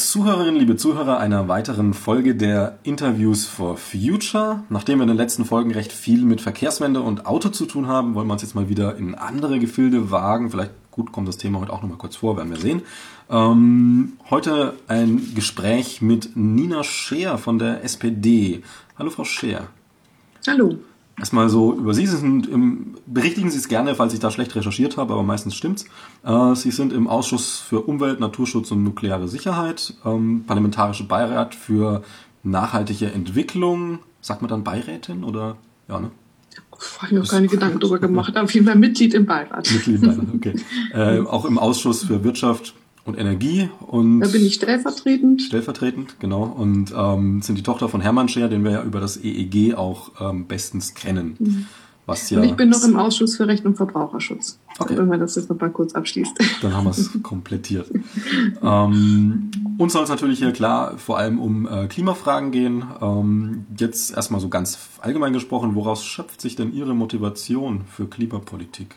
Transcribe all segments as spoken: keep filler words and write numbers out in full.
Zuhörerinnen, liebe Zuhörer einer weiteren Folge der Interviews for Future. Nachdem wir in den letzten Folgen recht viel mit Verkehrswende und Auto zu tun haben, wollen wir uns jetzt mal wieder in andere Gefilde wagen. Vielleicht, gut, kommt das Thema heute auch noch mal kurz vor, werden wir sehen. Ähm, heute ein Gespräch mit Nina Scheer von der S P D. Hallo Frau Scheer. Hallo. Erstmal so über Sie, Sie sind im, berichtigen Sie es gerne, falls ich da schlecht recherchiert habe, aber meistens stimmt's. Äh, Sie sind im Ausschuss für Umwelt, Naturschutz und nukleare Sicherheit, ähm, parlamentarische Beirat für nachhaltige Entwicklung. Sagt man dann Beirätin oder? Ja, ne? Ich habe mir noch keine Gedanken darüber gemacht, auf jeden Fall Mitglied im Beirat. Mitglied im Beirat, okay. Äh, auch im Ausschuss für Wirtschaft und Energie. Und da bin ich stellvertretend. Stellvertretend, genau. Und ähm, sind die Tochter von Hermann Scheer, den wir ja über das E E G auch ähm, bestens kennen. Mhm. Was ja und ich bin noch im Ausschuss für Recht und Verbraucherschutz. Okay. Wenn man das jetzt noch mal kurz abschließt. Dann haben wir es komplettiert. ähm, uns soll es natürlich hier klar vor allem um äh, Klimafragen gehen. Ähm, jetzt erstmal so ganz allgemein gesprochen, woraus schöpft sich denn Ihre Motivation für Klimapolitik?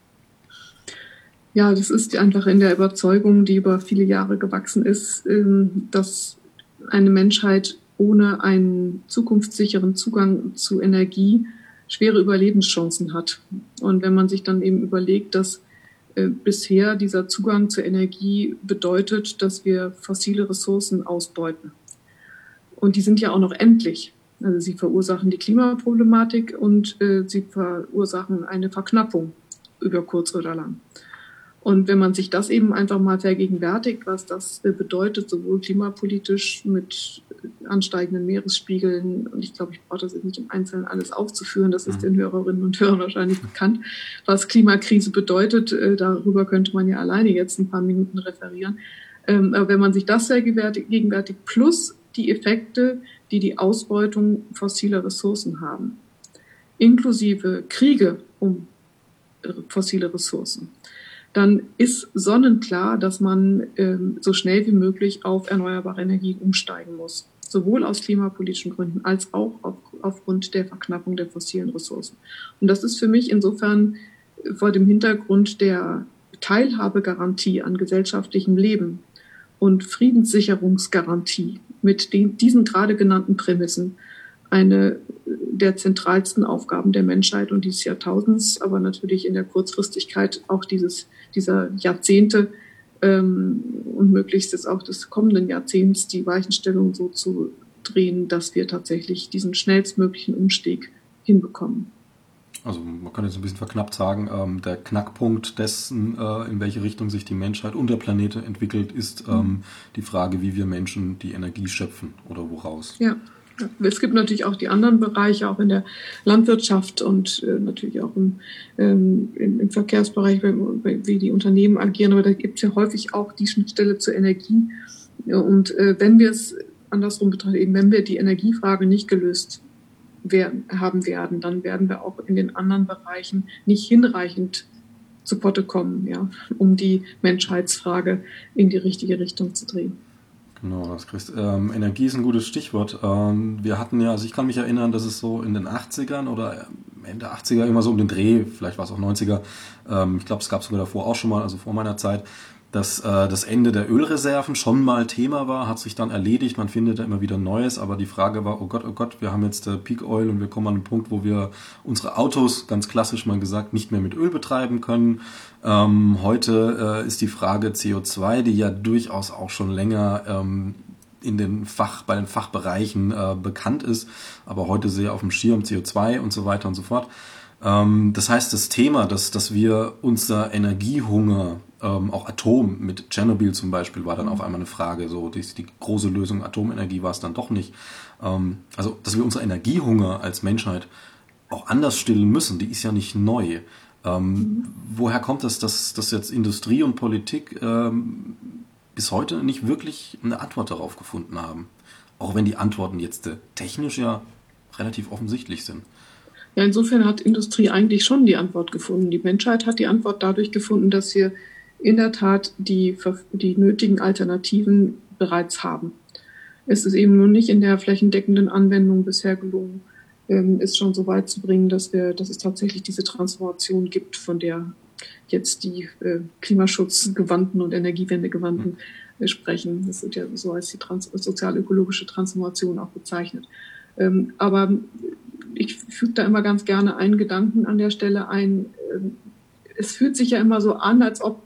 Ja, das ist einfach in der Überzeugung, die über viele Jahre gewachsen ist, dass eine Menschheit ohne einen zukunftssicheren Zugang zu Energie schwere Überlebenschancen hat. Und wenn man sich dann eben überlegt, dass äh, bisher dieser Zugang zur Energie bedeutet, dass wir fossile Ressourcen ausbeuten. Und die sind ja auch noch endlich. Also sie verursachen die Klimaproblematik und äh, sie verursachen eine Verknappung über kurz oder lang. Und wenn man sich das eben einfach mal vergegenwärtigt, was das bedeutet, sowohl klimapolitisch mit ansteigenden Meeresspiegeln, und ich glaube, ich brauche das jetzt nicht im Einzelnen alles aufzuführen, das ist den Hörerinnen und Hörern wahrscheinlich bekannt, was Klimakrise bedeutet, darüber könnte man ja alleine jetzt ein paar Minuten referieren. Aber wenn man sich das vergegenwärtigt, plus die Effekte, die die Ausbeutung fossiler Ressourcen haben, inklusive Kriege um fossile Ressourcen, dann ist sonnenklar, dass man ähm, so schnell wie möglich auf erneuerbare Energien umsteigen muss. Sowohl aus klimapolitischen Gründen als auch auf, aufgrund der Verknappung der fossilen Ressourcen. Und das ist für mich insofern vor dem Hintergrund der Teilhabegarantie an gesellschaftlichem Leben und Friedenssicherungsgarantie mit den, diesen gerade genannten Prämissen eine der zentralsten Aufgaben der Menschheit und dieses Jahrtausends, aber natürlich in der Kurzfristigkeit auch dieses, dieser Jahrzehnte ähm, und möglichst jetzt auch des kommenden Jahrzehnts die Weichenstellung so zu drehen, dass wir tatsächlich diesen schnellstmöglichen Umstieg hinbekommen. Also man kann jetzt ein bisschen verknappt sagen, ähm, der Knackpunkt dessen, äh, in welche Richtung sich die Menschheit und der Planet entwickelt, ist ähm, mhm. die Frage, wie wir Menschen die Energie schöpfen oder woraus. Ja. Es gibt natürlich auch die anderen Bereiche, auch in der Landwirtschaft und äh, natürlich auch im, ähm, im, im Verkehrsbereich, wie, wie die Unternehmen agieren. Aber da gibt es ja häufig auch die Schnittstelle zur Energie. Und äh, wenn wir es andersrum betrachten, eben wenn wir die Energiefrage nicht gelöst werden, haben werden, dann werden wir auch in den anderen Bereichen nicht hinreichend zu Potte kommen, ja, um die Menschheitsfrage in die richtige Richtung zu drehen. Genau, das kriegst, ähm, Energie ist ein gutes Stichwort. Ähm, wir hatten ja, also ich kann mich erinnern, dass es so in den achtzigern oder Ende achtziger immer so um den Dreh, vielleicht war es auch neunziger, ähm, ich glaube, es gab sogar davor auch schon mal, also vor meiner Zeit, dass äh, das Ende der Ölreserven schon mal Thema war, hat sich dann erledigt, man findet da immer wieder Neues, aber die Frage war, oh Gott, oh Gott, wir haben jetzt äh, Peak Oil und wir kommen an den Punkt, wo wir unsere Autos, ganz klassisch mal gesagt, nicht mehr mit Öl betreiben können. Ähm, heute äh, ist die Frage C O zwei, die ja durchaus auch schon länger ähm, in den Fach, bei den Fachbereichen äh, bekannt ist, aber heute sehr auf dem Schirm C O zwei und so weiter und so fort. Ähm, das heißt, das Thema, dass, dass wir unser Energiehunger, ähm, auch Atom mit Tschernobyl zum Beispiel, war dann auf einmal eine Frage, so die, die große Lösung Atomenergie war es dann doch nicht. Ähm, also, dass wir unser Energiehunger als Menschheit auch anders stillen müssen, die ist ja nicht neu. Ähm, mhm. Woher kommt es, dass, dass jetzt Industrie und Politik ähm, bis heute nicht wirklich eine Antwort darauf gefunden haben? Auch wenn die Antworten jetzt äh, technisch ja relativ offensichtlich sind. Ja, insofern hat Industrie eigentlich schon die Antwort gefunden. Die Menschheit hat die Antwort dadurch gefunden, dass wir in der Tat die, die nötigen Alternativen bereits haben. Es ist eben nur nicht in der flächendeckenden Anwendung bisher gelungen, ähm, es schon so weit zu bringen, dass wir, dass es tatsächlich diese Transformation gibt, von der jetzt die äh, klimaschutzgewandten und energiewendegewandten sprechen. Das wird ja so als die trans- sozial-ökologische Transformation auch bezeichnet. Ähm, aber ich füge da immer ganz gerne einen Gedanken an der Stelle ein. Es fühlt sich ja immer so an, als ob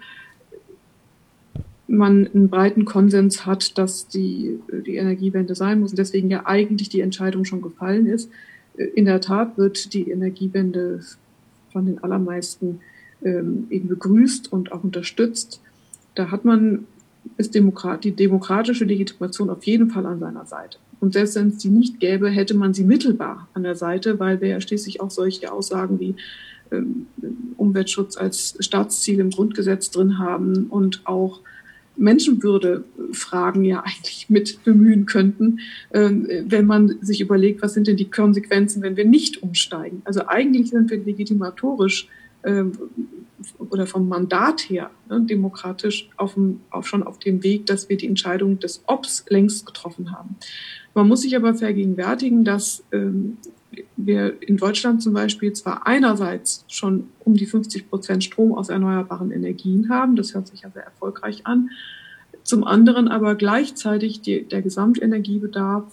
man einen breiten Konsens hat, dass die, die Energiewende sein muss und deswegen ja eigentlich die Entscheidung schon gefallen ist. In der Tat wird die Energiewende von den allermeisten ähm, eben begrüßt und auch unterstützt. Da hat man ist Demokrat, die demokratische Legitimation auf jeden Fall an seiner Seite. Und selbst wenn es die nicht gäbe, hätte man sie mittelbar an der Seite, weil wir ja schließlich auch solche Aussagen wie ähm, Umweltschutz als Staatsziel im Grundgesetz drin haben und auch Menschenwürde-Fragen ja eigentlich mit bemühen könnten, ähm, wenn man sich überlegt, was sind denn die Konsequenzen, wenn wir nicht umsteigen. Also eigentlich sind wir legitimatorisch ähm, oder vom Mandat her ne, demokratisch auf dem, auf, schon auf dem Weg, dass wir die Entscheidung des Obs längst getroffen haben. Man muss sich aber vergegenwärtigen, dass ähm, wir in Deutschland zum Beispiel zwar einerseits schon um die fünfzig Prozent Strom aus erneuerbaren Energien haben, das hört sich ja sehr erfolgreich an, zum anderen aber gleichzeitig die, der Gesamtenergiebedarf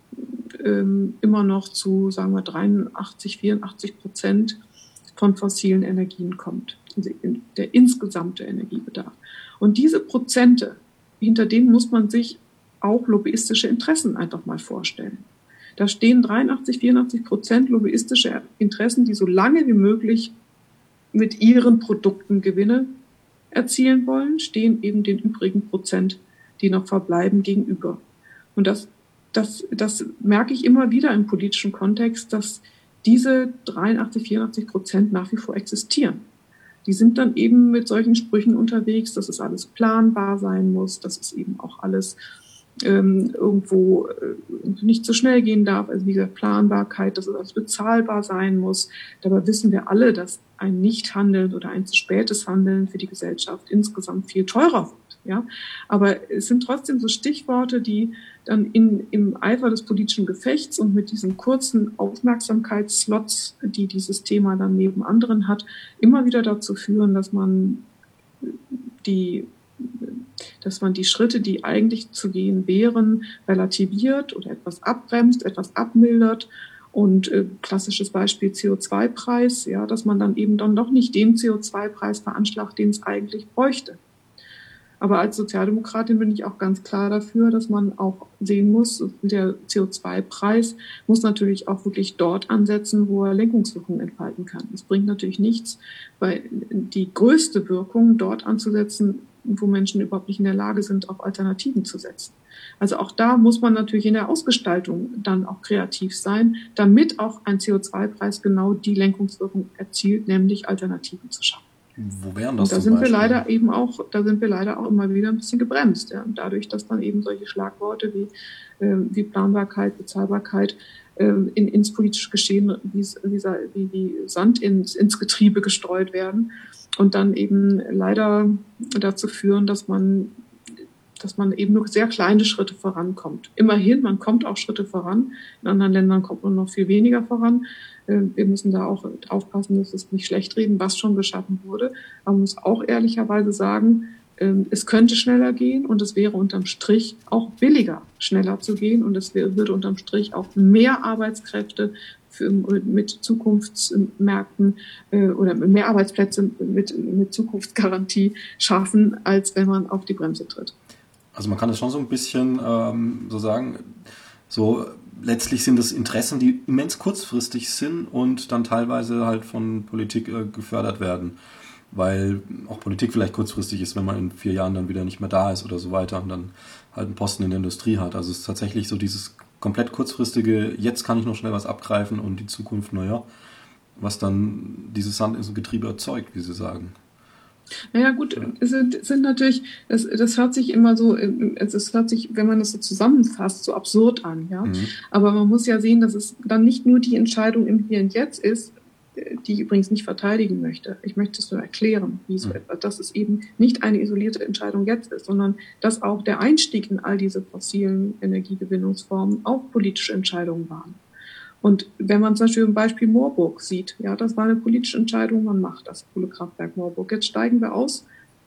ähm, immer noch zu, sagen wir, dreiundachtzig, vierundachtzig Prozent von fossilen Energien kommt, also der insgesamte Energiebedarf. Und diese Prozente, hinter denen muss man sich auch lobbyistische Interessen einfach mal vorstellen. Da stehen dreiundachtzig, vierundachtzig Prozent lobbyistische Interessen, die so lange wie möglich mit ihren Produkten Gewinne erzielen wollen, stehen eben den übrigen Prozent, die noch verbleiben, gegenüber. Und das, das, das merke ich immer wieder im politischen Kontext, dass diese dreiundachtzig, vierundachtzig Prozent nach wie vor existieren. Die sind dann eben mit solchen Sprüchen unterwegs, dass es alles planbar sein muss, dass es eben auch alles ähm, irgendwo äh, nicht so schnell gehen darf, also diese Planbarkeit, dass es alles bezahlbar sein muss. Dabei wissen wir alle, dass ein Nichthandeln oder ein zu spätes Handeln für die Gesellschaft insgesamt viel teurer wird. Ja? Aber es sind trotzdem so Stichworte, die dann in, im Eifer des politischen Gefechts und mit diesen kurzen Aufmerksamkeitsslots, die dieses Thema dann neben anderen hat, immer wieder dazu führen, dass man die dass man die Schritte, die eigentlich zu gehen wären, relativiert oder etwas abbremst, etwas abmildert. Und äh, klassisches Beispiel C O zwei Preis, ja, dass man dann eben dann doch nicht den C O zwei Preis veranschlagt, den es eigentlich bräuchte. Aber als Sozialdemokratin bin ich auch ganz klar dafür, dass man auch sehen muss, der C O zwei Preis muss natürlich auch wirklich dort ansetzen, wo er Lenkungswirkungen entfalten kann. Es bringt natürlich nichts, weil die größte Wirkung dort anzusetzen, wo Menschen überhaupt nicht in der Lage sind, auf Alternativen zu setzen. Also auch da muss man natürlich in der Ausgestaltung dann auch kreativ sein, damit auch ein C O zwei Preis genau die Lenkungswirkung erzielt, nämlich Alternativen zu schaffen. Wo wären das Und da sind wir leider eben auch, da sind wir leider auch immer wieder ein bisschen gebremst, ja. Und dadurch, dass dann eben solche Schlagworte wie, äh, wie Planbarkeit, Bezahlbarkeit äh, in, ins politische Geschehen wie, wie, wie Sand ins, ins Getriebe gestreut werden und dann eben leider dazu führen, dass man, dass man eben nur sehr kleine Schritte vorankommt. Immerhin, man kommt auch Schritte voran. In anderen Ländern kommt man noch viel weniger voran. Wir müssen da auch aufpassen, dass es nicht schlecht reden, was schon geschaffen wurde. Aber man muss auch ehrlicherweise sagen, es könnte schneller gehen und es wäre unterm Strich auch billiger, schneller zu gehen. Und es würde unterm Strich auch mehr Arbeitskräfte für, mit Zukunftsmärkten äh, oder mehr Arbeitsplätze mit, mit Zukunftsgarantie schaffen, als wenn man auf die Bremse tritt. Also man kann es schon so ein bisschen ähm, so sagen, so letztlich sind es Interessen, die immens kurzfristig sind und dann teilweise halt von Politik äh, gefördert werden. Weil auch Politik vielleicht kurzfristig ist, wenn man in vier Jahren dann wieder nicht mehr da ist oder so weiter und dann halt einen Posten in der Industrie hat. Also es ist tatsächlich so dieses komplett kurzfristige, jetzt kann ich noch schnell was abgreifen und die Zukunft, naja, was dann dieses Sand ins Getriebe erzeugt, wie Sie sagen. Naja gut, es sind, sind natürlich, das, das hört sich immer so, es hört sich, wenn man das so zusammenfasst, so absurd an, ja. Mhm. Aber man muss ja sehen, dass es dann nicht nur die Entscheidung im Hier und Jetzt ist, die ich übrigens nicht verteidigen möchte. Ich möchte es nur erklären, wie so etwas, dass es eben nicht eine isolierte Entscheidung jetzt ist, sondern dass auch der Einstieg in all diese fossilen Energiegewinnungsformen auch politische Entscheidungen waren. Und wenn man zum Beispiel im Beispiel Moorburg sieht, ja, das war eine politische Entscheidung, man macht das Kohlekraftwerk Moorburg. Jetzt steigen wir aus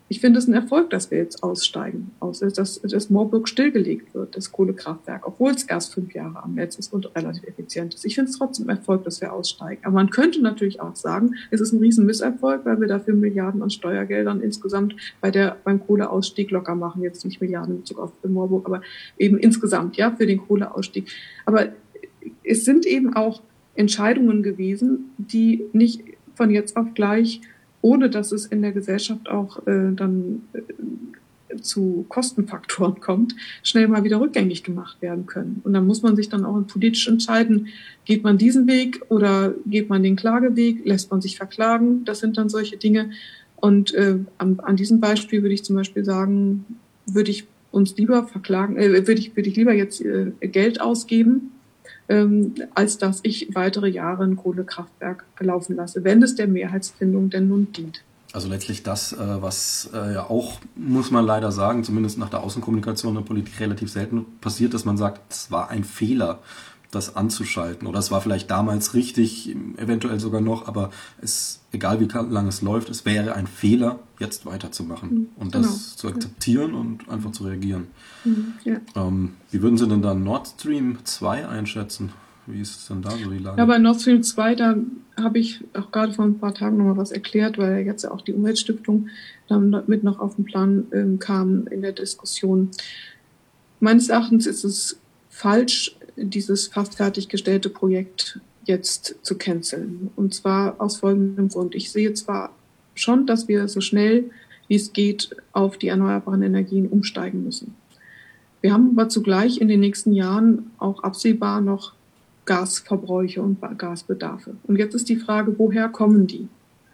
Ich finde es ein Erfolg, dass wir jetzt aussteigen, aus, dass das Moorburg stillgelegt wird, das Kohlekraftwerk, obwohl es erst fünf Jahre am Netz ist und relativ effizient ist. Ich finde es trotzdem ein Erfolg, dass wir aussteigen. Aber man könnte natürlich auch sagen, es ist ein riesen Misserfolg, weil wir dafür Milliarden an Steuergeldern insgesamt bei der, beim Kohleausstieg locker machen. Jetzt nicht Milliarden in Bezug auf Moorburg, aber eben insgesamt, ja, für den Kohleausstieg. Aber es sind eben auch Entscheidungen gewesen, die nicht von jetzt auf gleich, ohne dass es in der Gesellschaft auch äh, dann äh, zu Kostenfaktoren kommt, schnell mal wieder rückgängig gemacht werden können. Und dann muss man sich dann auch politisch entscheiden, geht man diesen Weg oder geht man den Klageweg, lässt man sich verklagen, das sind dann solche Dinge. Und äh, an, an diesem Beispiel würde ich zum Beispiel sagen, würde ich uns lieber verklagen, äh, würde ich, würde ich lieber jetzt äh, Geld ausgeben, Ähm, als dass ich weitere Jahre ein Kohlekraftwerk laufen lasse, wenn es der Mehrheitsfindung denn nun dient. Also letztlich das, äh, was äh, ja auch, muss man leider sagen, zumindest nach der Außenkommunikation in der Politik relativ selten passiert, dass man sagt, es war ein Fehler, das anzuschalten. Oder es war vielleicht damals richtig, eventuell sogar noch, aber es, egal wie lange es läuft, es wäre ein Fehler, jetzt weiterzumachen und genau. das zu akzeptieren ja. und einfach zu reagieren. Mhm, ja. ähm, wie würden Sie denn da Nord Stream zwei einschätzen? Wie ist denn da so die Lage? Ja, bei Nord Stream zwei, da habe ich auch gerade vor ein paar Tagen noch mal was erklärt, weil jetzt ja auch die Umweltstiftung damit noch auf den Plan ähm, kam in der Diskussion. Meines Erachtens ist es falsch, dieses fast fertiggestellte Projekt jetzt zu canceln. Und zwar aus folgendem Grund. Ich sehe zwar schon, dass wir so schnell wie es geht auf die erneuerbaren Energien umsteigen müssen. Wir haben aber zugleich in den nächsten Jahren auch absehbar noch Gasverbräuche und Gasbedarfe. Und jetzt ist die Frage, woher kommen die?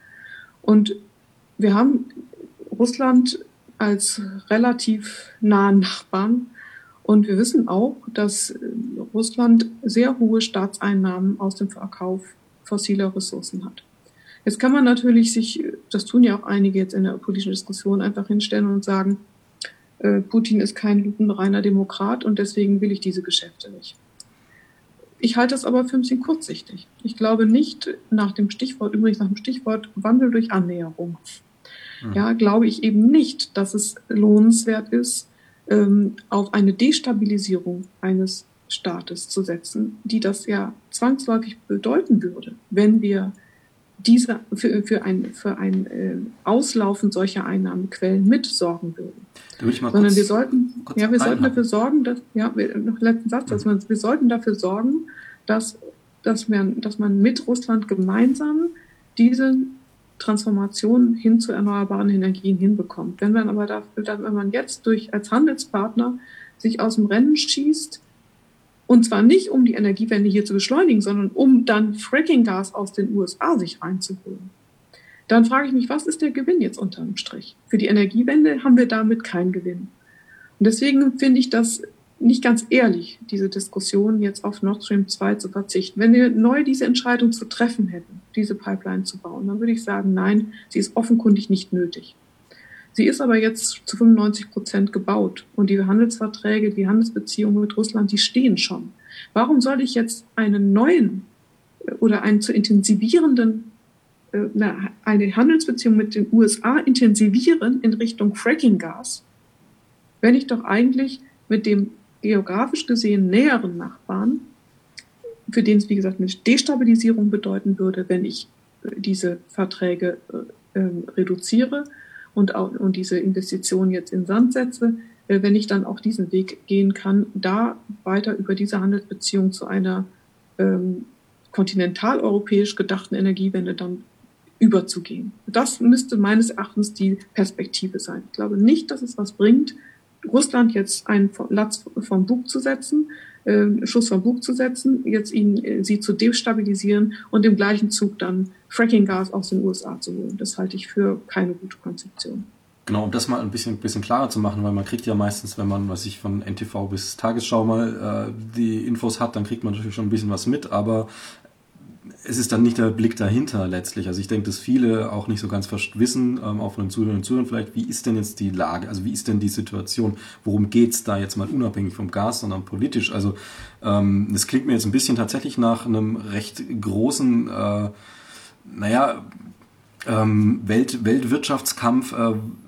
Und wir haben Russland als relativ nahen Nachbarn. Und wir wissen auch, dass Russland sehr hohe Staatseinnahmen aus dem Verkauf fossiler Ressourcen hat. Jetzt kann man natürlich sich, das tun ja auch einige jetzt in der politischen Diskussion, einfach hinstellen und sagen, äh, Putin ist kein lupenreiner Demokrat und deswegen will ich diese Geschäfte nicht. Ich halte das aber für ein bisschen kurzsichtig. Ich glaube nicht nach dem Stichwort, übrigens nach dem Stichwort Wandel durch Annäherung, mhm. ja, glaube ich eben nicht, dass es lohnenswert ist, auf eine Destabilisierung eines Staates zu setzen, die das ja zwangsläufig bedeuten würde, wenn wir diese für, für ein, für ein äh, Auslaufen solcher Einnahmequellen mitsorgen würden. Da ich mal Sondern kurz, wir sollten, ja, wir sollten dafür sorgen, dass, ja, noch letzten Satz, dass man, wir sollten dafür sorgen, dass, dass man, dass man mit Russland gemeinsam diese Transformation hin zu erneuerbaren Energien hinbekommt. Wenn man aber dafür, wenn man jetzt durch als Handelspartner sich aus dem Rennen schießt, und zwar nicht um die Energiewende hier zu beschleunigen, sondern um dann Fracking-Gas aus den U S A sich reinzuholen, dann frage ich mich, was ist der Gewinn jetzt unterm Strich? Für die Energiewende haben wir damit keinen Gewinn. Und deswegen finde ich das nicht ganz ehrlich, diese Diskussion jetzt auf Nord Stream zwei zu verzichten. Wenn wir neu diese Entscheidung zu treffen hätten, diese Pipeline zu bauen, dann würde ich sagen, nein, sie ist offenkundig nicht nötig. Sie ist aber jetzt zu fünfundneunzig Prozent gebaut und die Handelsverträge, die Handelsbeziehungen mit Russland, die stehen schon. Warum soll ich jetzt einen neuen oder einen zu intensivierenden, eine Handelsbeziehung mit den U S A intensivieren in Richtung Fracking-Gas, wenn ich doch eigentlich mit dem geografisch gesehen näheren Nachbarn, für den es, wie gesagt, eine Destabilisierung bedeuten würde, wenn ich diese Verträge äh, reduziere und, auch, und diese Investitionen jetzt in Sand setze, äh, wenn ich dann auch diesen Weg gehen kann, da weiter über diese Handelsbeziehung zu einer ähm, kontinentaleuropäisch gedachten Energiewende dann überzugehen. Das müsste meines Erachtens die Perspektive sein. Ich glaube nicht, dass es was bringt, Russland jetzt einen Latz vom Bug zu setzen, äh, Schuss vom Bug zu setzen, jetzt ihn, äh, sie zu destabilisieren und im gleichen Zug dann Fracking-Gas aus den U S A zu holen. Das halte ich für keine gute Konzeption. Genau, um das mal ein bisschen, bisschen klarer zu machen, weil man kriegt ja meistens, wenn man, was ich von N T V bis Tagesschau mal äh, die Infos hat, dann kriegt man natürlich schon ein bisschen was mit, aber es ist dann nicht der Blick dahinter letztlich. Also ich denke, dass viele auch nicht so ganz wissen, ähm, auch von den Zuhörern und Zuhörern vielleicht, wie ist denn jetzt die Lage, also wie ist denn die Situation, worum geht's da jetzt mal unabhängig vom Gas, sondern politisch. Also ähm, das klingt mir jetzt ein bisschen tatsächlich nach einem recht großen, äh, naja, ähm, Welt, Weltwirtschaftskampf, äh,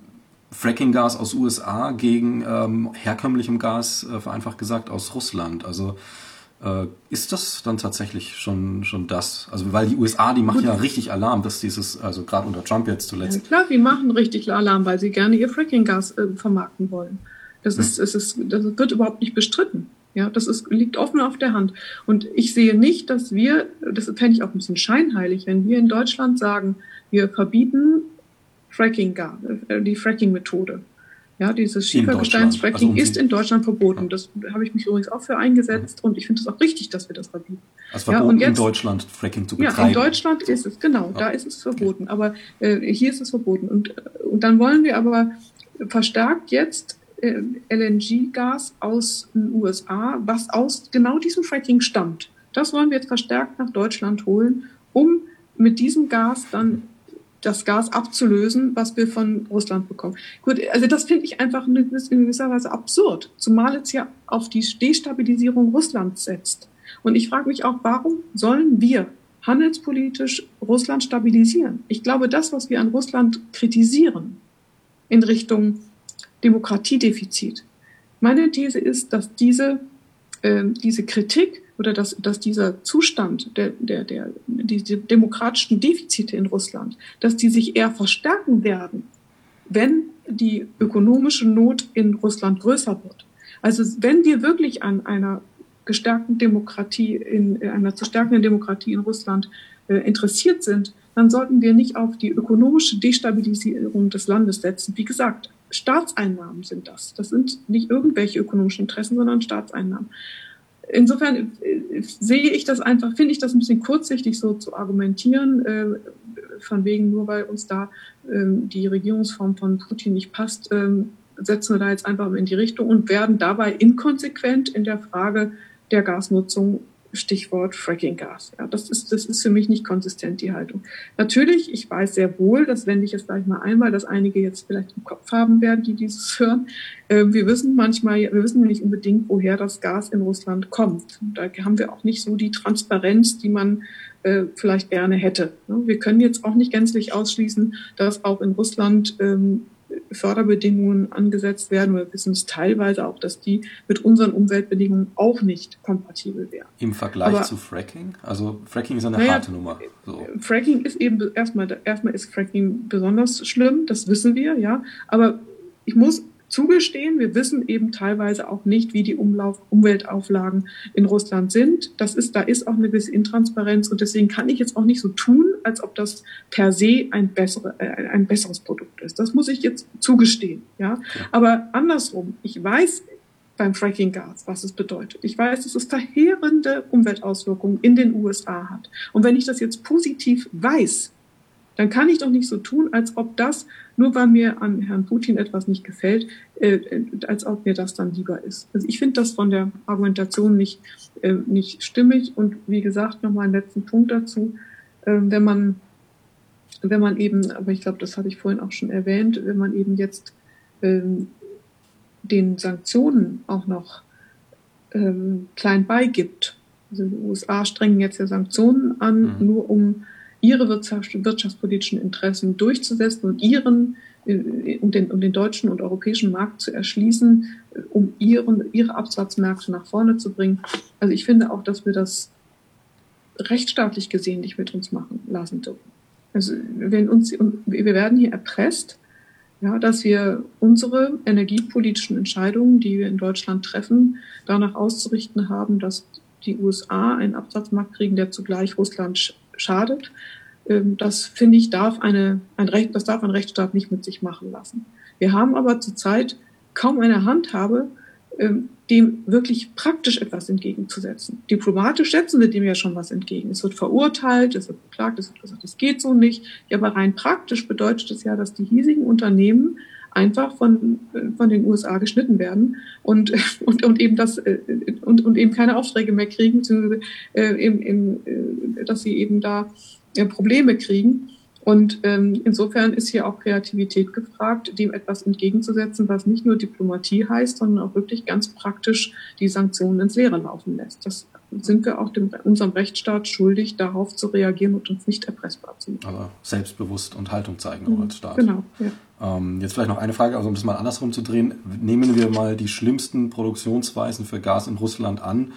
Fracking-Gas aus U S A gegen ähm, herkömmlichem Gas, äh, vereinfacht gesagt, aus Russland. Also äh, ist das dann tatsächlich schon schon das? Also weil die U S A, die macht ja richtig Alarm, dass dieses, also gerade unter Trump jetzt zuletzt. Ja, klar, die machen richtig Alarm, weil sie gerne ihr Fracking-Gas äh, vermarkten wollen. Das hm. ist, es ist, das wird überhaupt nicht bestritten. Ja, das ist, liegt offen auf der Hand. Und ich sehe nicht, dass wir, das fände ich auch ein bisschen scheinheilig, wenn wir in Deutschland sagen, wir verbieten Fracking-Gas, äh, die Fracking-Methode. Ja, dieses Schiefergesteinsfracking also um ist in Deutschland verboten. Ja. Das habe ich mich übrigens auch für eingesetzt und ich finde es auch richtig, dass wir das verbieten. Es verboten ja, und jetzt, in Deutschland Fracking zu betreiben. Ja, in Deutschland ist es, genau, ja. Da ist es verboten. Okay. Aber äh, hier ist es verboten. Und, und dann wollen wir aber verstärkt jetzt äh, L N G-Gas aus den U S A, was aus genau diesem Fracking stammt. Das wollen wir jetzt verstärkt nach Deutschland holen, um mit diesem Gas dann das Gas abzulösen, was wir von Russland bekommen. Gut, also das finde ich einfach in gewisser Weise absurd, zumal es ja auf die Destabilisierung Russlands setzt. Und ich frage mich auch, warum sollen wir handelspolitisch Russland stabilisieren? Ich glaube, das, was wir an Russland kritisieren in Richtung Demokratiedefizit, meine These ist, dass diese, äh, diese Kritik oder dass, dass dieser Zustand der, der, der, diese demokratischen Defizite in Russland, dass die sich eher verstärken werden, wenn die ökonomische Not in Russland größer wird. Also wenn wir wirklich an einer gestärkten Demokratie, in einer zu stärkenden Demokratie in Russland äh, interessiert sind, dann sollten wir nicht auf die ökonomische Destabilisierung des Landes setzen. Wie gesagt, Staatseinnahmen sind das. Das sind nicht irgendwelche ökonomischen Interessen, sondern Staatseinnahmen. Insofern äh, sehe ich das einfach, finde ich das ein bisschen kurzsichtig, so zu argumentieren, äh, von wegen, nur weil uns da äh, die Regierungsform von Putin nicht passt, äh, setzen wir da jetzt einfach in die Richtung und werden dabei inkonsequent in der Frage der Gasnutzung, Stichwort Fracking-Gas. Ja, das ist, das ist für mich nicht konsistent, die Haltung. Natürlich, ich weiß sehr wohl, das wende ich jetzt gleich mal einmal, dass einige jetzt vielleicht im Kopf haben werden, die dieses hören. Äh, wir wissen manchmal, wir wissen nicht unbedingt, woher das Gas in Russland kommt. Da haben wir auch nicht so die Transparenz, die man äh, vielleicht gerne hätte. Wir können jetzt auch nicht gänzlich ausschließen, dass auch in Russland ähm, Förderbedingungen angesetzt werden. Wir wissen es teilweise auch, dass die mit unseren Umweltbedingungen auch nicht kompatibel wären. Im Vergleich Aber, zu Fracking? Also Fracking ist eine naja, harte Nummer. So. Fracking ist eben, erstmal, erstmal ist Fracking besonders schlimm, das wissen wir, ja. Aber ich muss zugestehen, wir wissen eben teilweise auch nicht, wie die Umlauf, Umweltauflagen in Russland sind. Das ist, da ist auch eine gewisse Intransparenz und deswegen kann ich jetzt auch nicht so tun, als ob das per se ein, bessere, äh, ein besseres Produkt ist. Das muss ich jetzt zugestehen, ja. Okay. Aber andersrum, ich weiß beim Fracking-Gas, was es bedeutet. Ich weiß, dass es verheerende Umweltauswirkungen in den U S A hat. Und wenn ich das jetzt positiv weiß, dann kann ich doch nicht so tun, als ob das, nur weil mir an Herrn Putin etwas nicht gefällt, äh, als ob mir das dann lieber ist. Also ich finde das von der Argumentation nicht, äh, nicht stimmig. Und wie gesagt, nochmal einen letzten Punkt dazu. Äh, wenn man, wenn man eben, aber ich glaube, das hatte ich vorhin auch schon erwähnt, wenn man eben jetzt äh, den Sanktionen auch noch äh, klein beigibt. Also die U S A strengen jetzt ja Sanktionen an, mhm. nur um ihre wirtschaftspolitischen Interessen durchzusetzen und ihren, um den, um den deutschen und europäischen Markt zu erschließen, um ihren, ihre Absatzmärkte nach vorne zu bringen. Also ich finde auch, dass wir das rechtsstaatlich gesehen nicht mit uns machen lassen dürfen. Also wenn uns, wir werden hier erpresst, ja, dass wir unsere energiepolitischen Entscheidungen, die wir in Deutschland treffen, danach auszurichten haben, dass die U S A einen Absatzmarkt kriegen, der zugleich Russland schadet. Das, finde ich, darf eine, ein Recht, das darf ein Rechtsstaat nicht mit sich machen lassen. Wir haben aber zurzeit kaum eine Handhabe, dem wirklich praktisch etwas entgegenzusetzen. Diplomatisch setzen wir dem ja schon was entgegen. Es wird verurteilt, es wird beklagt, es wird gesagt, das geht so nicht. Ja, aber rein praktisch bedeutet es ja, dass die hiesigen Unternehmen einfach von, von den U S A geschnitten werden und, und, und eben das, und, und eben keine Aufträge mehr kriegen, beziehungsweise, äh, eben, eben, dass sie eben da äh, Probleme kriegen. Und ähm, insofern ist hier auch Kreativität gefragt, dem etwas entgegenzusetzen, was nicht nur Diplomatie heißt, sondern auch wirklich ganz praktisch die Sanktionen ins Leere laufen lässt. Das sind wir auch dem, unserem Rechtsstaat schuldig, darauf zu reagieren und uns nicht erpressbar zu machen. Aber selbstbewusst und Haltung zeigen auch als Staat. Genau, ja. Ähm, jetzt vielleicht noch eine Frage, also um das mal andersrum zu drehen. Nehmen wir mal die schlimmsten Produktionsweisen für Gas in Russland an.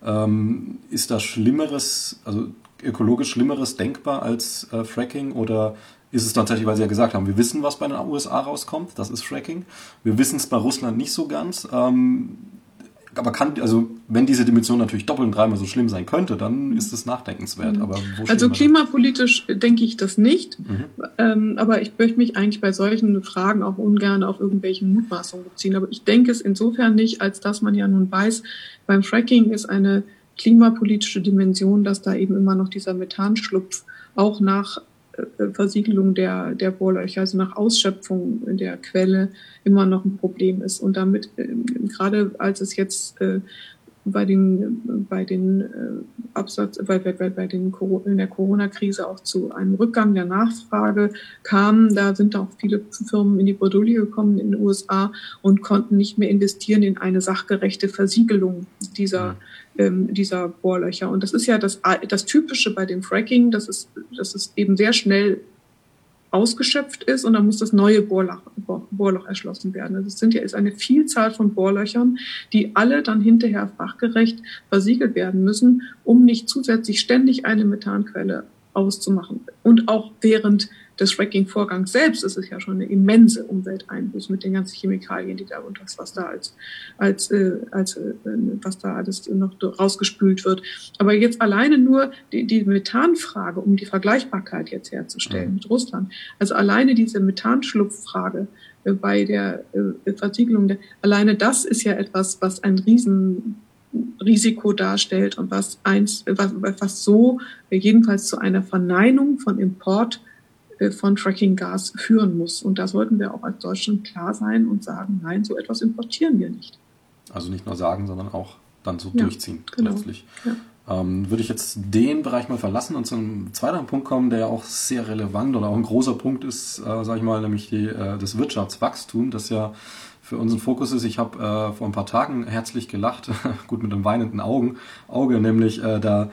Ähm, ist da Schlimmeres, also ökologisch Schlimmeres denkbar als äh, Fracking, oder ist es tatsächlich, weil Sie ja gesagt haben, wir wissen, was bei den U S A rauskommt, das ist Fracking. Wir wissen es bei Russland nicht so ganz. Ähm, aber kann, also wenn diese Dimension natürlich doppelt und dreimal so schlimm sein könnte, dann ist es nachdenkenswert. Aber wo also klimapolitisch denke ich das nicht. Mhm. Ähm, aber ich möchte mich eigentlich bei solchen Fragen auch ungern auf irgendwelche Mutmaßungen beziehen. Aber ich denke es insofern nicht, als dass man ja nun weiß, beim Fracking ist eine klimapolitische Dimension, dass da eben immer noch dieser Methanschlupf auch nach äh, Versiegelung der, der Bohrlöcher, also nach Ausschöpfung der Quelle immer noch ein Problem ist. Und damit, äh, gerade als es jetzt äh, bei den, bei den äh, Absatz, bei, bei, bei den in der Corona-Krise auch zu einem Rückgang der Nachfrage kam, da sind auch viele Firmen in die Bredouille gekommen in den U S A und konnten nicht mehr investieren in eine sachgerechte Versiegelung dieser ähm, dieser Bohrlöcher. Und das ist ja das das Typische bei dem Fracking, dass es dass es eben sehr schnell ausgeschöpft ist und dann muss das neue Bohrloch, Bohrloch erschlossen werden. Also es sind ja ist eine Vielzahl von Bohrlöchern, die alle dann hinterher fachgerecht versiegelt werden müssen, um nicht zusätzlich ständig eine Methanquelle auszumachen. Und auch während des Fracking-Vorgangs selbst ist es ja schon eine immense Umwelteinbuße mit den ganzen Chemikalien, die da und das, was da als, als, äh, als äh, was da alles noch rausgespült wird. Aber jetzt alleine nur die, die Methanfrage, um die Vergleichbarkeit jetzt herzustellen mit Russland. Also alleine diese Methanschlupffrage äh, bei der äh, Versiegelung, der, alleine das ist ja etwas, was ein riesen Risiko darstellt und was eins, was, was so jedenfalls zu einer Verneinung von Import von Fracking-Gas führen muss. Und da sollten wir auch als Deutschland klar sein und sagen, nein, so etwas importieren wir nicht. Also nicht nur sagen, sondern auch dann so ja, durchziehen, genau. letztlich. Ja. Ähm, würde ich jetzt den Bereich mal verlassen und zu einem zweiten Punkt kommen, der ja auch sehr relevant oder auch ein großer Punkt ist, äh, sage ich mal, nämlich die, äh, das Wirtschaftswachstum, das ja für unseren Fokus ist. Ich habe äh, vor ein paar Tagen herzlich gelacht, gut mit einem weinenden Augen, Auge, nämlich äh, da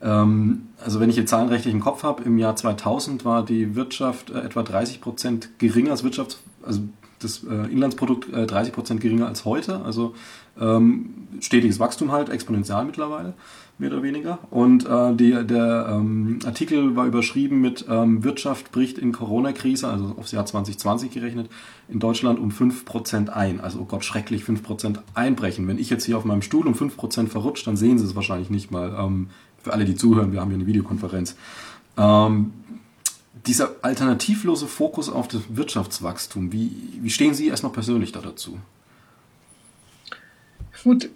also wenn ich die Zahlen richtig im Kopf habe, im Jahr zweitausend war die Wirtschaft äh, etwa dreißig Prozent geringer als Wirtschafts-, also das äh, Inlandsprodukt äh, dreißig Prozent geringer als heute. Also ähm, stetiges Wachstum halt, exponentiell mittlerweile, mehr oder weniger. Und äh, die, der ähm, Artikel war überschrieben mit ähm, Wirtschaft bricht in Corona-Krise, also aufs Jahr zwanzig zwanzig gerechnet, in Deutschland um fünf Prozent ein. Also oh Gott, schrecklich, fünf Prozent einbrechen. Wenn ich jetzt hier auf meinem Stuhl um fünf Prozent verrutscht, dann sehen Sie es wahrscheinlich nicht mal. Ähm, Für alle, die zuhören, wir haben hier eine Videokonferenz. Ähm, dieser alternativlose Fokus auf das Wirtschaftswachstum, wie, wie stehen Sie erstmal persönlich da dazu? Gut,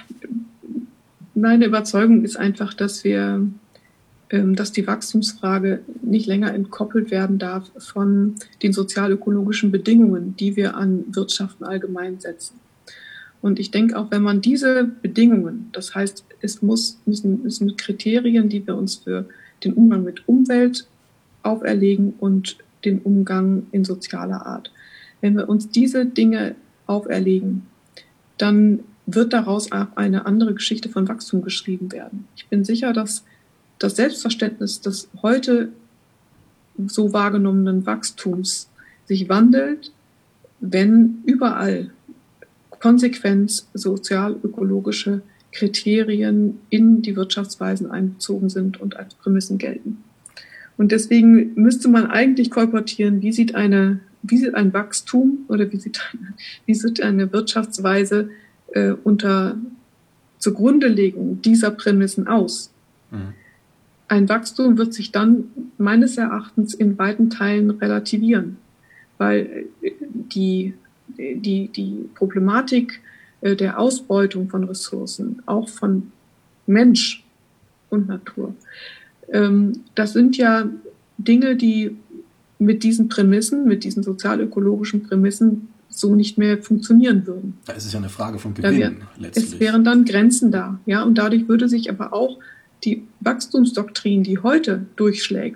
meine Überzeugung ist einfach, dass wir, ähm, dass die Wachstumsfrage nicht länger entkoppelt werden darf von den sozial-ökologischen Bedingungen, die wir an Wirtschaften allgemein setzen. Und ich denke auch, wenn man diese Bedingungen, das heißt, es muss, müssen, es sind Kriterien, die wir uns für den Umgang mit Umwelt auferlegen und den Umgang in sozialer Art. Wenn wir uns diese Dinge auferlegen, dann wird daraus auch eine andere Geschichte von Wachstum geschrieben werden. Ich bin sicher, dass das Selbstverständnis des heute so wahrgenommenen Wachstums sich wandelt, wenn überall konsequent sozial-ökologische Kriterien in die Wirtschaftsweisen einbezogen sind und als Prämissen gelten. Und deswegen müsste man eigentlich kolportieren, wie sieht eine, wie sieht ein Wachstum oder wie sieht eine, wie sieht eine Wirtschaftsweise äh, unter Zugrundelegung dieser Prämissen aus? Mhm. Ein Wachstum wird sich dann meines Erachtens in weiten Teilen relativieren, weil die Die, die Problematik der Ausbeutung von Ressourcen, auch von Mensch und Natur, das sind ja Dinge, die mit diesen Prämissen, mit diesen sozial-ökologischen Prämissen so nicht mehr funktionieren würden. Da ist es ja eine Frage von Gewinn wär, letztlich. Es wären dann Grenzen da, ja, und dadurch würde sich aber auch die Wachstumsdoktrin, die heute durchschlägt,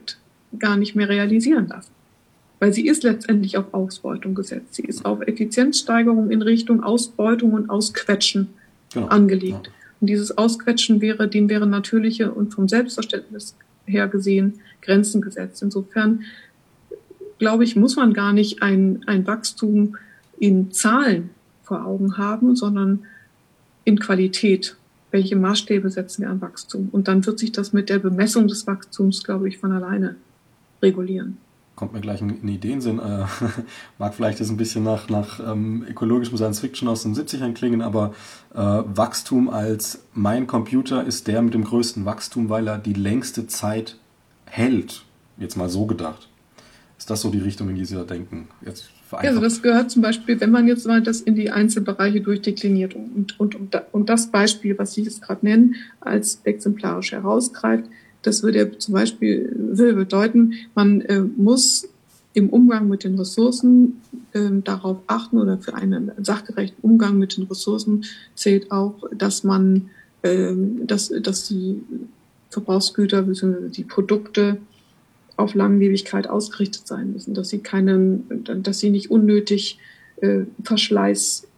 gar nicht mehr realisieren lassen. Weil sie ist letztendlich auf Ausbeutung gesetzt. Sie ist auf Effizienzsteigerung in Richtung Ausbeutung und Ausquetschen genau. angelegt. Ja. Und dieses Ausquetschen wäre, dem wäre natürliche und vom Selbstverständnis her gesehen Grenzen gesetzt. Insofern, glaube ich, muss man gar nicht ein, ein Wachstum in Zahlen vor Augen haben, sondern in Qualität. Welche Maßstäbe setzen wir an Wachstum? Und dann wird sich das mit der Bemessung des Wachstums, glaube ich, von alleine regulieren. Kommt mir gleich ein Ideensinn. Äh, mag vielleicht das ein bisschen nach, nach ähm, ökologischem Science-Fiction aus den siebzigern klingen, aber äh, Wachstum als mein Computer ist der mit dem größten Wachstum, weil er die längste Zeit hält. Jetzt mal so gedacht. Ist das so die Richtung, in die Sie da denken? Jetzt vereinfacht. Also das gehört zum Beispiel, wenn man jetzt mal das in die Einzelbereiche durchdekliniert und, und, und, und das Beispiel, was Sie jetzt gerade nennen, als exemplarisch herausgreift, das würde ja zum Beispiel würde bedeuten, man äh, muss im Umgang mit den Ressourcen äh, darauf achten oder für einen sachgerechten Umgang mit den Ressourcen zählt auch, dass man, äh, dass, dass die Verbrauchsgüter bzw. die Produkte auf Langlebigkeit ausgerichtet sein müssen, dass sie keinen, dass sie nicht unnötig äh, Verschleiß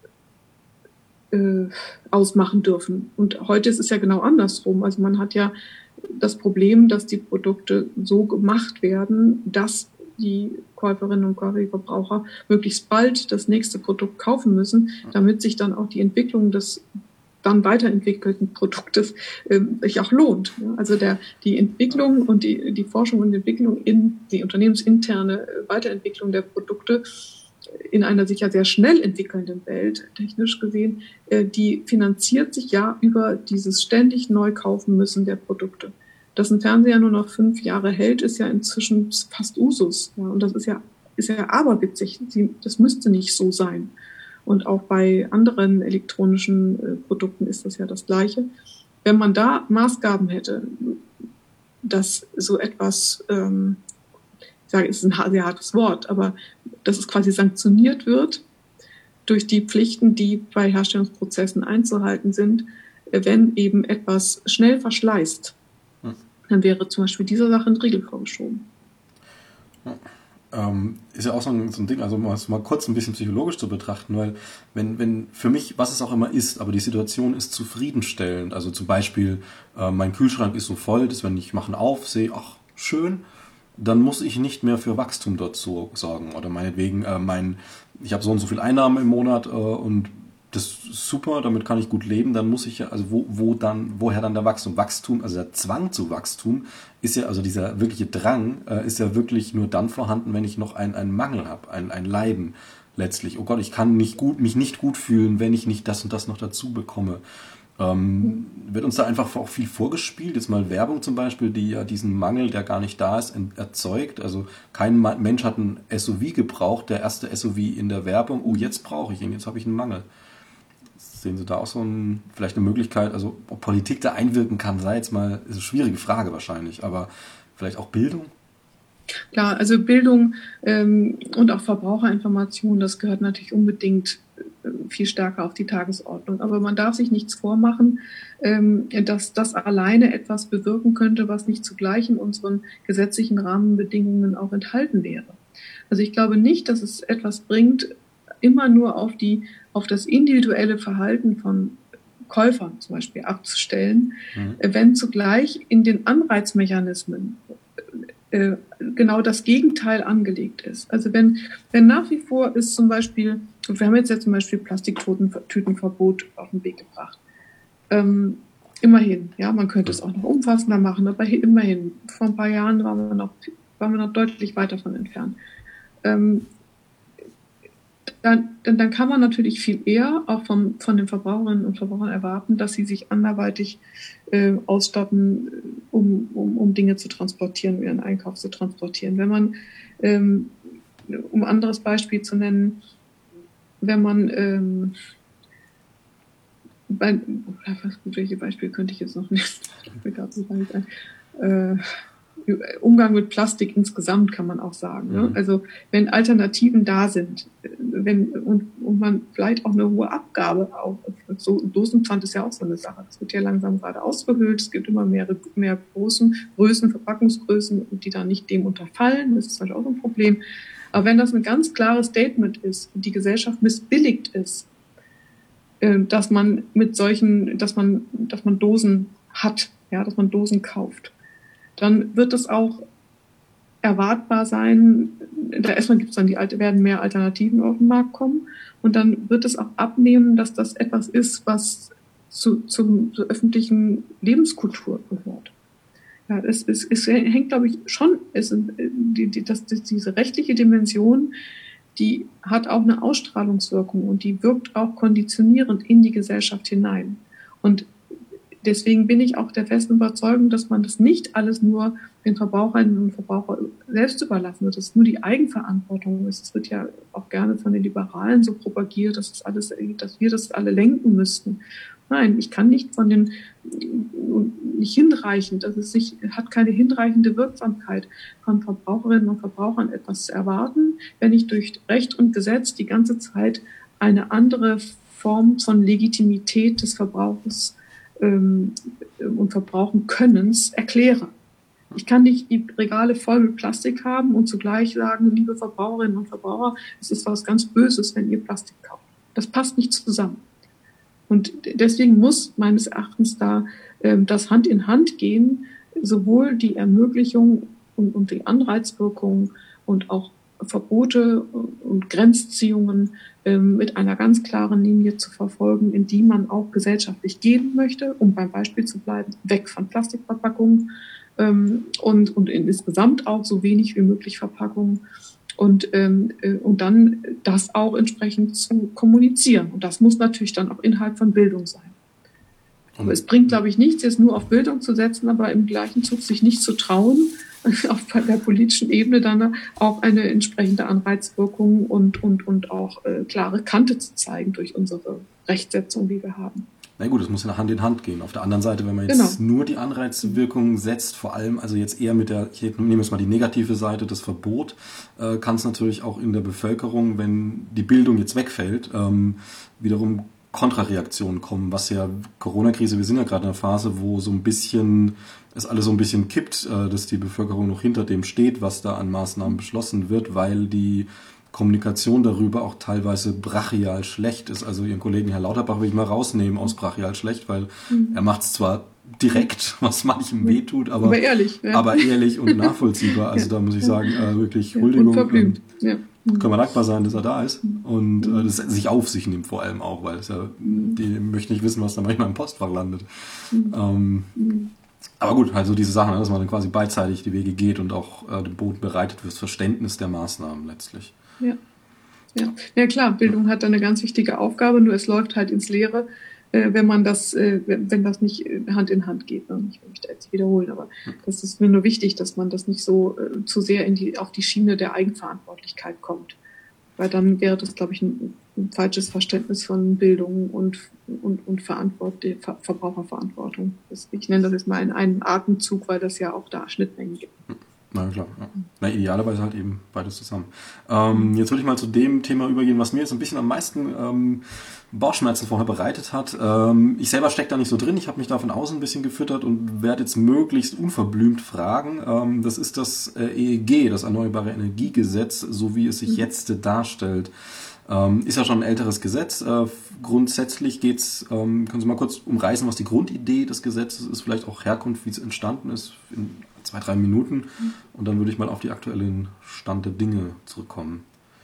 äh, ausmachen dürfen. Und heute ist es ja genau andersrum. Also man hat ja das Problem, dass die Produkte so gemacht werden, dass die Käuferinnen und Käufer, die Verbraucher möglichst bald das nächste Produkt kaufen müssen, damit sich dann auch die Entwicklung des dann weiterentwickelten Produktes äh, sich auch lohnt. Ja, also der, die Entwicklung und die, die Forschung und Entwicklung in die unternehmensinterne Weiterentwicklung der Produkte in einer sich ja sehr schnell entwickelnden Welt, technisch gesehen, äh, die finanziert sich ja über dieses ständig neu kaufen müssen der Produkte. Dass ein Fernseher nur noch fünf Jahre hält, ist ja inzwischen fast Usus. Ja, und das ist ja, ist ja aberwitzig. Das müsste nicht so sein. Und auch bei anderen elektronischen äh, Produkten ist das ja das Gleiche. Wenn man da Maßgaben hätte, dass so etwas, ähm, ich sage, es ist ein sehr hartes Wort, aber dass es quasi sanktioniert wird durch die Pflichten, die bei Herstellungsprozessen einzuhalten sind, wenn eben etwas schnell verschleißt, hm. dann wäre zum Beispiel dieser Sache ein Riegel vorgeschoben. Hm. Ähm, ist ja auch so ein, so ein Ding, also mal, mal kurz ein bisschen psychologisch zu betrachten, weil wenn, wenn für mich, was es auch immer ist, aber die Situation ist zufriedenstellend, also zum Beispiel äh, mein Kühlschrank ist so voll, dass wenn ich mache ihn auf, sehe, ach, schön, dann muss ich nicht mehr für Wachstum dort so sorgen oder meinetwegen, äh, mein, ich habe so und so viel Einnahmen im Monat äh, und das ist super, damit kann ich gut leben, dann muss ich ja, also wo, wo dann, woher dann der Wachstum? Wachstum, also der Zwang zu Wachstum ist ja, also dieser wirkliche Drang äh, ist ja wirklich nur dann vorhanden, wenn ich noch einen, einen Mangel habe, ein, ein Leiden letztlich. Oh Gott, ich kann nicht gut, mich nicht gut fühlen, wenn ich nicht das und das noch dazu bekomme. Ähm, mhm. Wird uns da einfach auch viel vorgespielt, jetzt mal Werbung zum Beispiel, die ja diesen Mangel, der gar nicht da ist, erzeugt. Also kein Mensch hat ein S U V gebraucht, der erste S U V in der Werbung, oh jetzt brauche ich ihn, jetzt habe ich einen Mangel. Sehen Sie da auch so ein, vielleicht eine Möglichkeit, also ob Politik da einwirken kann, sei jetzt mal, ist eine schwierige Frage wahrscheinlich, aber vielleicht auch Bildung? Klar, also Bildung ähm, und auch Verbraucherinformation, das gehört natürlich unbedingt äh, viel stärker auf die Tagesordnung. Aber man darf sich nichts vormachen, ähm, dass das alleine etwas bewirken könnte, was nicht zugleich in unseren gesetzlichen Rahmenbedingungen auch enthalten wäre. Also ich glaube nicht, dass es etwas bringt, immer nur auf die auf das individuelle Verhalten von Käufern zum Beispiel abzustellen, mhm. wenn zugleich in den Anreizmechanismen äh, genau das Gegenteil angelegt ist. Also wenn, wenn nach wie vor ist zum Beispiel, wir haben jetzt ja zum Beispiel Plastiktütenverbot auf den Weg gebracht. Ähm, immerhin, ja, man könnte es auch noch umfassender machen, aber immerhin, vor ein paar Jahren waren wir noch, waren wir noch deutlich weit davon entfernt. Ähm, Dann, dann, dann kann man natürlich viel eher auch vom, von den Verbraucherinnen und Verbrauchern erwarten, dass sie sich anderweitig äh, ausstatten, um, um, um Dinge zu transportieren, ihren Einkauf zu transportieren. Wenn man, ähm, um ein anderes Beispiel zu nennen, wenn man, ähm, bei, was, welche Beispiele könnte ich jetzt noch nicht, mir gab es gar nicht ein, äh, Umgang mit Plastik insgesamt, kann man auch sagen. Ne? Also wenn Alternativen da sind, wenn und, und man vielleicht auch eine hohe Abgabe, auch so Dosenpfand ist ja auch so eine Sache. Das wird ja langsam gerade ausgehöhlt. Es gibt immer mehr, mehr Großen, Größen, Verpackungsgrößen, die dann nicht dem unterfallen. Das ist halt auch ein Problem. Aber wenn das ein ganz klares Statement ist und die Gesellschaft missbilligt ist, dass man mit solchen, dass man, dass man Dosen hat, ja, dass man Dosen kauft, dann wird es auch erwartbar sein, da erstmal gibt es dann die alte, werden mehr Alternativen auf den Markt kommen und dann wird es auch abnehmen, dass das etwas ist, was zu, zum, zur öffentlichen Lebenskultur gehört. Ja, es, es, es hängt, glaube ich, schon, es, die, die, das, diese rechtliche Dimension, die hat auch eine Ausstrahlungswirkung und die wirkt auch konditionierend in die Gesellschaft hinein. Und deswegen bin ich auch der festen Überzeugung, dass man das nicht alles nur den Verbraucherinnen und Verbrauchern selbst überlassen wird, dass es nur die Eigenverantwortung ist. Es wird ja auch gerne von den Liberalen so propagiert, dass es alles, dass wir das alle lenken müssten. Nein, ich kann nicht von den, nicht hinreichend, das ist nicht, hat keine hinreichende Wirksamkeit von Verbraucherinnen und Verbrauchern etwas zu erwarten, wenn ich durch Recht und Gesetz die ganze Zeit eine andere Form von Legitimität des Verbrauchs ähm, und Verbrauchen Könnens erkläre. Ich kann nicht die Regale voll mit Plastik haben und zugleich sagen, liebe Verbraucherinnen und Verbraucher, es ist was ganz Böses, wenn ihr Plastik kauft. Das passt nicht zusammen. Und deswegen muss meines Erachtens da ähm, das Hand in Hand gehen, sowohl die Ermöglichung und, und die Anreizwirkung und auch Verbote und Grenzziehungen ähm, mit einer ganz klaren Linie zu verfolgen, in die man auch gesellschaftlich gehen möchte, um beim Beispiel zu bleiben, weg von Plastikverpackungen ähm, und, und insgesamt auch so wenig wie möglich Verpackungen. Und, ähm, und dann das auch entsprechend zu kommunizieren. Und das muss natürlich dann auch Inhalt von Bildung sein. Aber es bringt, glaube ich, nichts, jetzt nur auf Bildung zu setzen, aber im gleichen Zug sich nicht zu trauen, auf der politischen Ebene dann auch eine entsprechende Anreizwirkung und, und, und auch äh, klare Kante zu zeigen durch unsere Rechtsetzung, die wir haben. Na gut, es muss ja Hand in Hand gehen. Auf der anderen Seite, wenn man jetzt genau. nur die Anreizwirkung setzt, vor allem also jetzt eher mit der, ich nehme jetzt mal die negative Seite, das Verbot, äh, kann es natürlich auch in der Bevölkerung, wenn die Bildung jetzt wegfällt, ähm, wiederum Kontrareaktionen kommen, was ja Corona-Krise, wir sind ja gerade in einer Phase, wo so ein bisschen, es alles so ein bisschen kippt, äh, dass die Bevölkerung noch hinter dem steht, was da an Maßnahmen beschlossen wird, weil die Kommunikation darüber auch teilweise brachial schlecht ist. Also Ihren Kollegen Herr Lauterbach will ich mal rausnehmen aus brachial schlecht, weil mhm. er macht es zwar direkt, was manchem wehtut, aber, aber ehrlich, ja. aber ehrlich und nachvollziehbar. Also ja. da muss ich sagen, äh, wirklich ja, Huldigung. Unverblümt. Ja. Mhm. Können wir dankbar sein, dass er da ist und äh, das sich auf sich nimmt vor allem auch, weil es ja, mhm. die möchten nicht wissen, was da manchmal im Postfach landet. Mhm. Ähm, mhm. Aber gut, also diese Sachen, dass man dann quasi beidseitig die Wege geht und auch äh, den Boden bereitet fürs Verständnis der Maßnahmen letztlich. Ja. Ja. ja, klar, Bildung hat da eine ganz wichtige Aufgabe, nur es läuft halt ins Leere, äh, wenn man das, äh, wenn das nicht Hand in Hand geht. Ne? Ich will mich da jetzt wiederholen, aber das ist mir nur wichtig, dass man das nicht so äh, zu sehr in die, auf die Schiene der Eigenverantwortlichkeit kommt. Weil dann wäre das, glaube ich, ein, ein falsches Verständnis von Bildung und, und, und Verantwort- Ver- Verbraucherverantwortung. Das, ich nenne das jetzt mal in einen Atemzug, weil das ja auch da Schnittmengen gibt. Na klar, ja. Na, idealerweise halt eben beides zusammen. Ähm, jetzt würde ich mal zu dem Thema übergehen, was mir jetzt ein bisschen am meisten ähm, Bauchschmerzen vorher bereitet hat. Ähm, ich selber stecke da nicht so drin, ich habe mich da von außen ein bisschen gefüttert und werde jetzt möglichst unverblümt fragen. Ähm, das ist das äh, E E G, das Erneuerbare Energiegesetz, so wie es sich jetzt darstellt. Ähm, ist ja schon ein älteres Gesetz. Äh, grundsätzlich geht's, ähm, können Sie mal kurz umreißen, was die Grundidee des Gesetzes ist, vielleicht auch Herkunft, wie es entstanden ist, in zwei, drei Minuten. Und dann würde ich mal auf die aktuellen Stand der Dinge zurückkommen.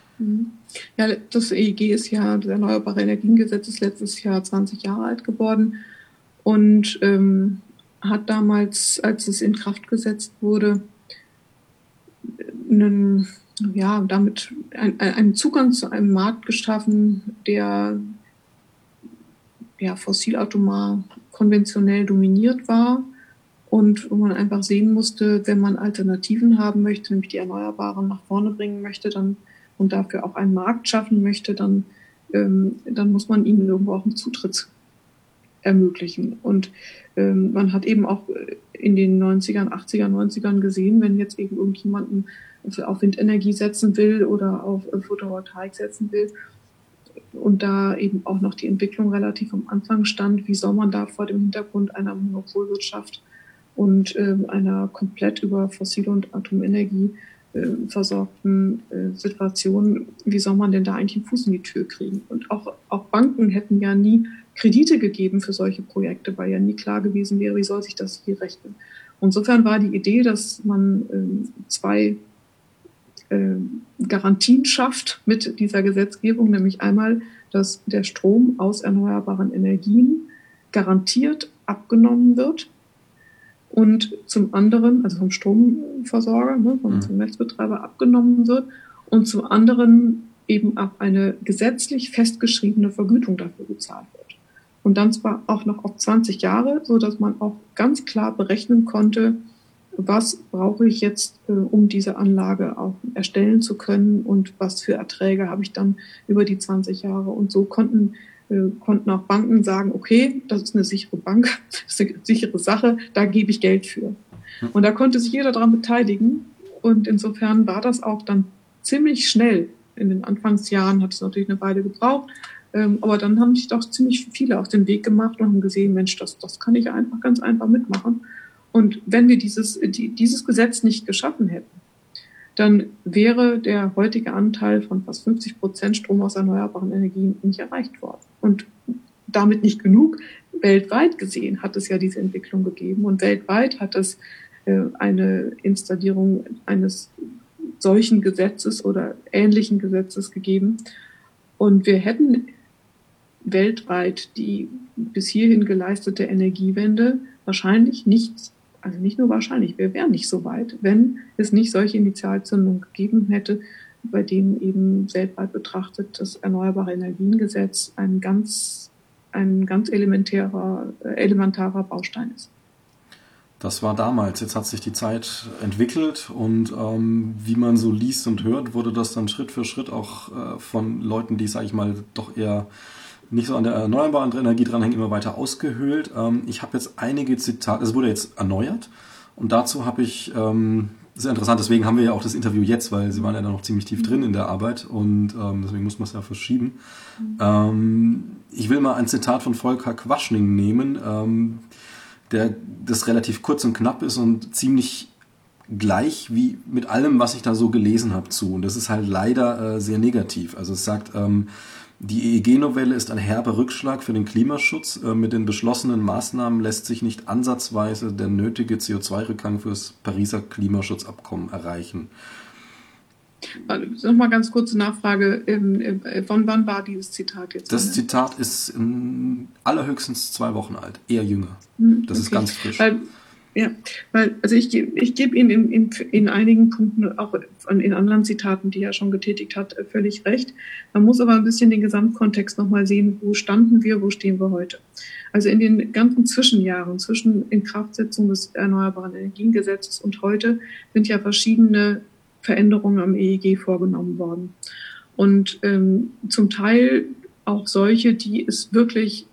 Ja, das E E G ist ja, das Erneuerbare Energiengesetz ist letztes Jahr zwanzig Jahre alt geworden und ähm, hat damals, als es in Kraft gesetzt wurde, einen, ja, damit ein, einen Zugang zu einem Markt geschaffen, der ja, fossilautomar konventionell dominiert war und wo man einfach sehen musste, wenn man Alternativen haben möchte, nämlich die Erneuerbaren nach vorne bringen möchte, dann und dafür auch einen Markt schaffen möchte, dann, ähm, dann muss man ihnen irgendwo auch einen Zutritt ermöglichen. Und ähm, man hat eben auch in den neunzigern, achtzigern, neunzigern gesehen, wenn jetzt eben irgendjemanden auf Windenergie setzen will oder auf Photovoltaik setzen will und da eben auch noch die Entwicklung relativ am Anfang stand, wie soll man da vor dem Hintergrund einer Monopolwirtschaft und äh, einer komplett über fossile und Atomenergie äh, versorgten äh, Situation, wie soll man denn da eigentlich einen Fuß in die Tür kriegen? Und auch, auch Banken hätten ja nie Kredite gegeben für solche Projekte, weil ja nie klar gewesen wäre, wie soll sich das hier rechnen. Insofern war die Idee, dass man äh, zwei äh, Garantien schafft mit dieser Gesetzgebung, nämlich einmal, dass der Strom aus erneuerbaren Energien garantiert abgenommen wird und zum anderen, also vom Stromversorger, ne, vom, vom Netzbetreiber abgenommen wird und zum anderen eben auch eine gesetzlich festgeschriebene Vergütung dafür gezahlt wird. Und dann zwar auch noch auf zwanzig Jahre, so dass man auch ganz klar berechnen konnte, was brauche ich jetzt, äh, um diese Anlage auch erstellen zu können und was für Erträge habe ich dann über die zwanzig Jahre. Und so konnten, äh, konnten auch Banken sagen, okay, das ist eine sichere Bank, das ist eine sichere Sache, da gebe ich Geld für. Und da konnte sich jeder daran beteiligen. Und insofern war das auch dann ziemlich schnell. In den Anfangsjahren hat es natürlich eine Weile gebraucht. Ähm, aber dann haben sich doch ziemlich viele auf den Weg gemacht und haben gesehen, Mensch, das, das kann ich einfach ganz einfach mitmachen. Und wenn wir dieses, die, dieses Gesetz nicht geschaffen hätten, dann wäre der heutige Anteil von fast fünfzig Prozent Strom aus erneuerbaren Energien nicht erreicht worden. Und damit nicht genug. Weltweit gesehen hat es ja diese Entwicklung gegeben und weltweit hat es äh, eine Installierung eines solchen Gesetzes oder ähnlichen Gesetzes gegeben. Und wir hätten weltweit die bis hierhin geleistete Energiewende wahrscheinlich nicht, also nicht nur wahrscheinlich, wir wären nicht so weit, wenn es nicht solche Initialzündungen gegeben hätte, bei denen eben weltweit betrachtet das Erneuerbare Energiengesetz ein ganz, ein ganz elementarer, elementarer Baustein ist. Das war damals. Jetzt hat sich die Zeit entwickelt und ähm, wie man so liest und hört, wurde das dann Schritt für Schritt auch äh, von Leuten, die, sage ich mal, doch eher nicht so an der erneuerbaren Energie dranhängen, immer weiter ausgehöhlt. Ähm, ich habe jetzt einige Zitate, es wurde jetzt erneuert und dazu habe ich, ähm, sehr interessant, deswegen haben wir ja auch das Interview jetzt, weil Sie waren ja da noch ziemlich tief drin in der Arbeit und ähm, deswegen muss man es ja verschieben. Mhm. Ähm, ich will mal ein Zitat von Volker Quaschning nehmen, ähm, der das relativ kurz und knapp ist und ziemlich gleich wie mit allem, was ich da so gelesen habe zu. Und das ist halt leider äh, sehr negativ. Also es sagt, ähm, die E E G-Novelle ist ein herber Rückschlag für den Klimaschutz. Äh, mit den beschlossenen Maßnahmen lässt sich nicht ansatzweise der nötige C O zwei Rückgang für das Pariser Klimaschutzabkommen erreichen. Nochmal ganz kurze Nachfrage. Von wann war dieses Zitat jetzt? Das Zitat ist in allerhöchstens zwei Wochen alt, eher jünger. Das okay. ist ganz frisch. Weil, ja, weil, also ich, ich gebe Ihnen in, in, in einigen Punkten, auch in anderen Zitaten, die er schon getätigt hat, völlig recht. Man muss aber ein bisschen den Gesamtkontext nochmal sehen, wo standen wir, wo stehen wir heute. Also in den ganzen Zwischenjahren, zwischen Inkraftsetzung des Erneuerbaren Energiengesetzes und heute sind ja verschiedene Veränderungen am E E G vorgenommen worden. Und ähm, zum Teil auch solche, die es wirklich,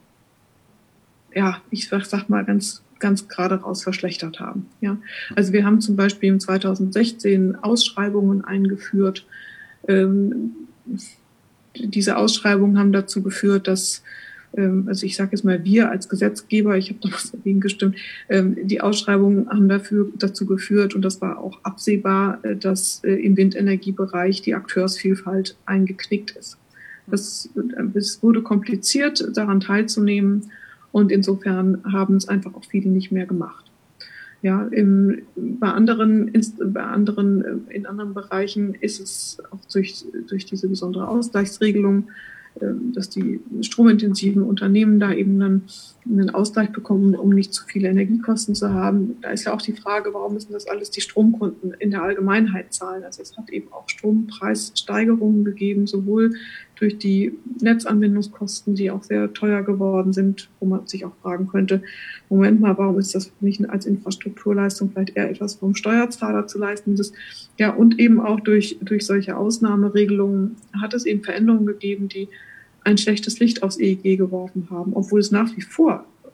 ja, ich sag, sag mal ganz, ganz gerade raus verschlechtert haben. Ja, also wir haben zum Beispiel im zweitausendsechzehn Ausschreibungen eingeführt. Ähm, diese Ausschreibungen haben dazu geführt, dass also ich sage jetzt mal, wir als Gesetzgeber, ich habe damals dagegen gestimmt, die Ausschreibungen haben dafür, dazu geführt, und das war auch absehbar, dass im Windenergiebereich die Akteursvielfalt eingeknickt ist. Das, es wurde kompliziert, daran teilzunehmen, und insofern haben es einfach auch viele nicht mehr gemacht. Ja, im, bei anderen, bei anderen, in anderen Bereichen ist es auch durch, durch diese besondere Ausgleichsregelung, dass die stromintensiven Unternehmen da eben dann einen Ausgleich bekommen, um nicht zu viele Energiekosten zu haben. Da ist ja auch die Frage, warum müssen das alles die Stromkunden in der Allgemeinheit zahlen? Also es hat eben auch Strompreissteigerungen gegeben, sowohl durch die Netzanbindungskosten, die auch sehr teuer geworden sind, wo man sich auch fragen könnte, Moment mal, warum ist das nicht als Infrastrukturleistung vielleicht eher etwas vom Steuerzahler zu leisten? Das, ja, und eben auch durch, durch solche Ausnahmeregelungen hat es eben Veränderungen gegeben, die ein schlechtes Licht aufs E E G geworfen haben, obwohl es nach wie vor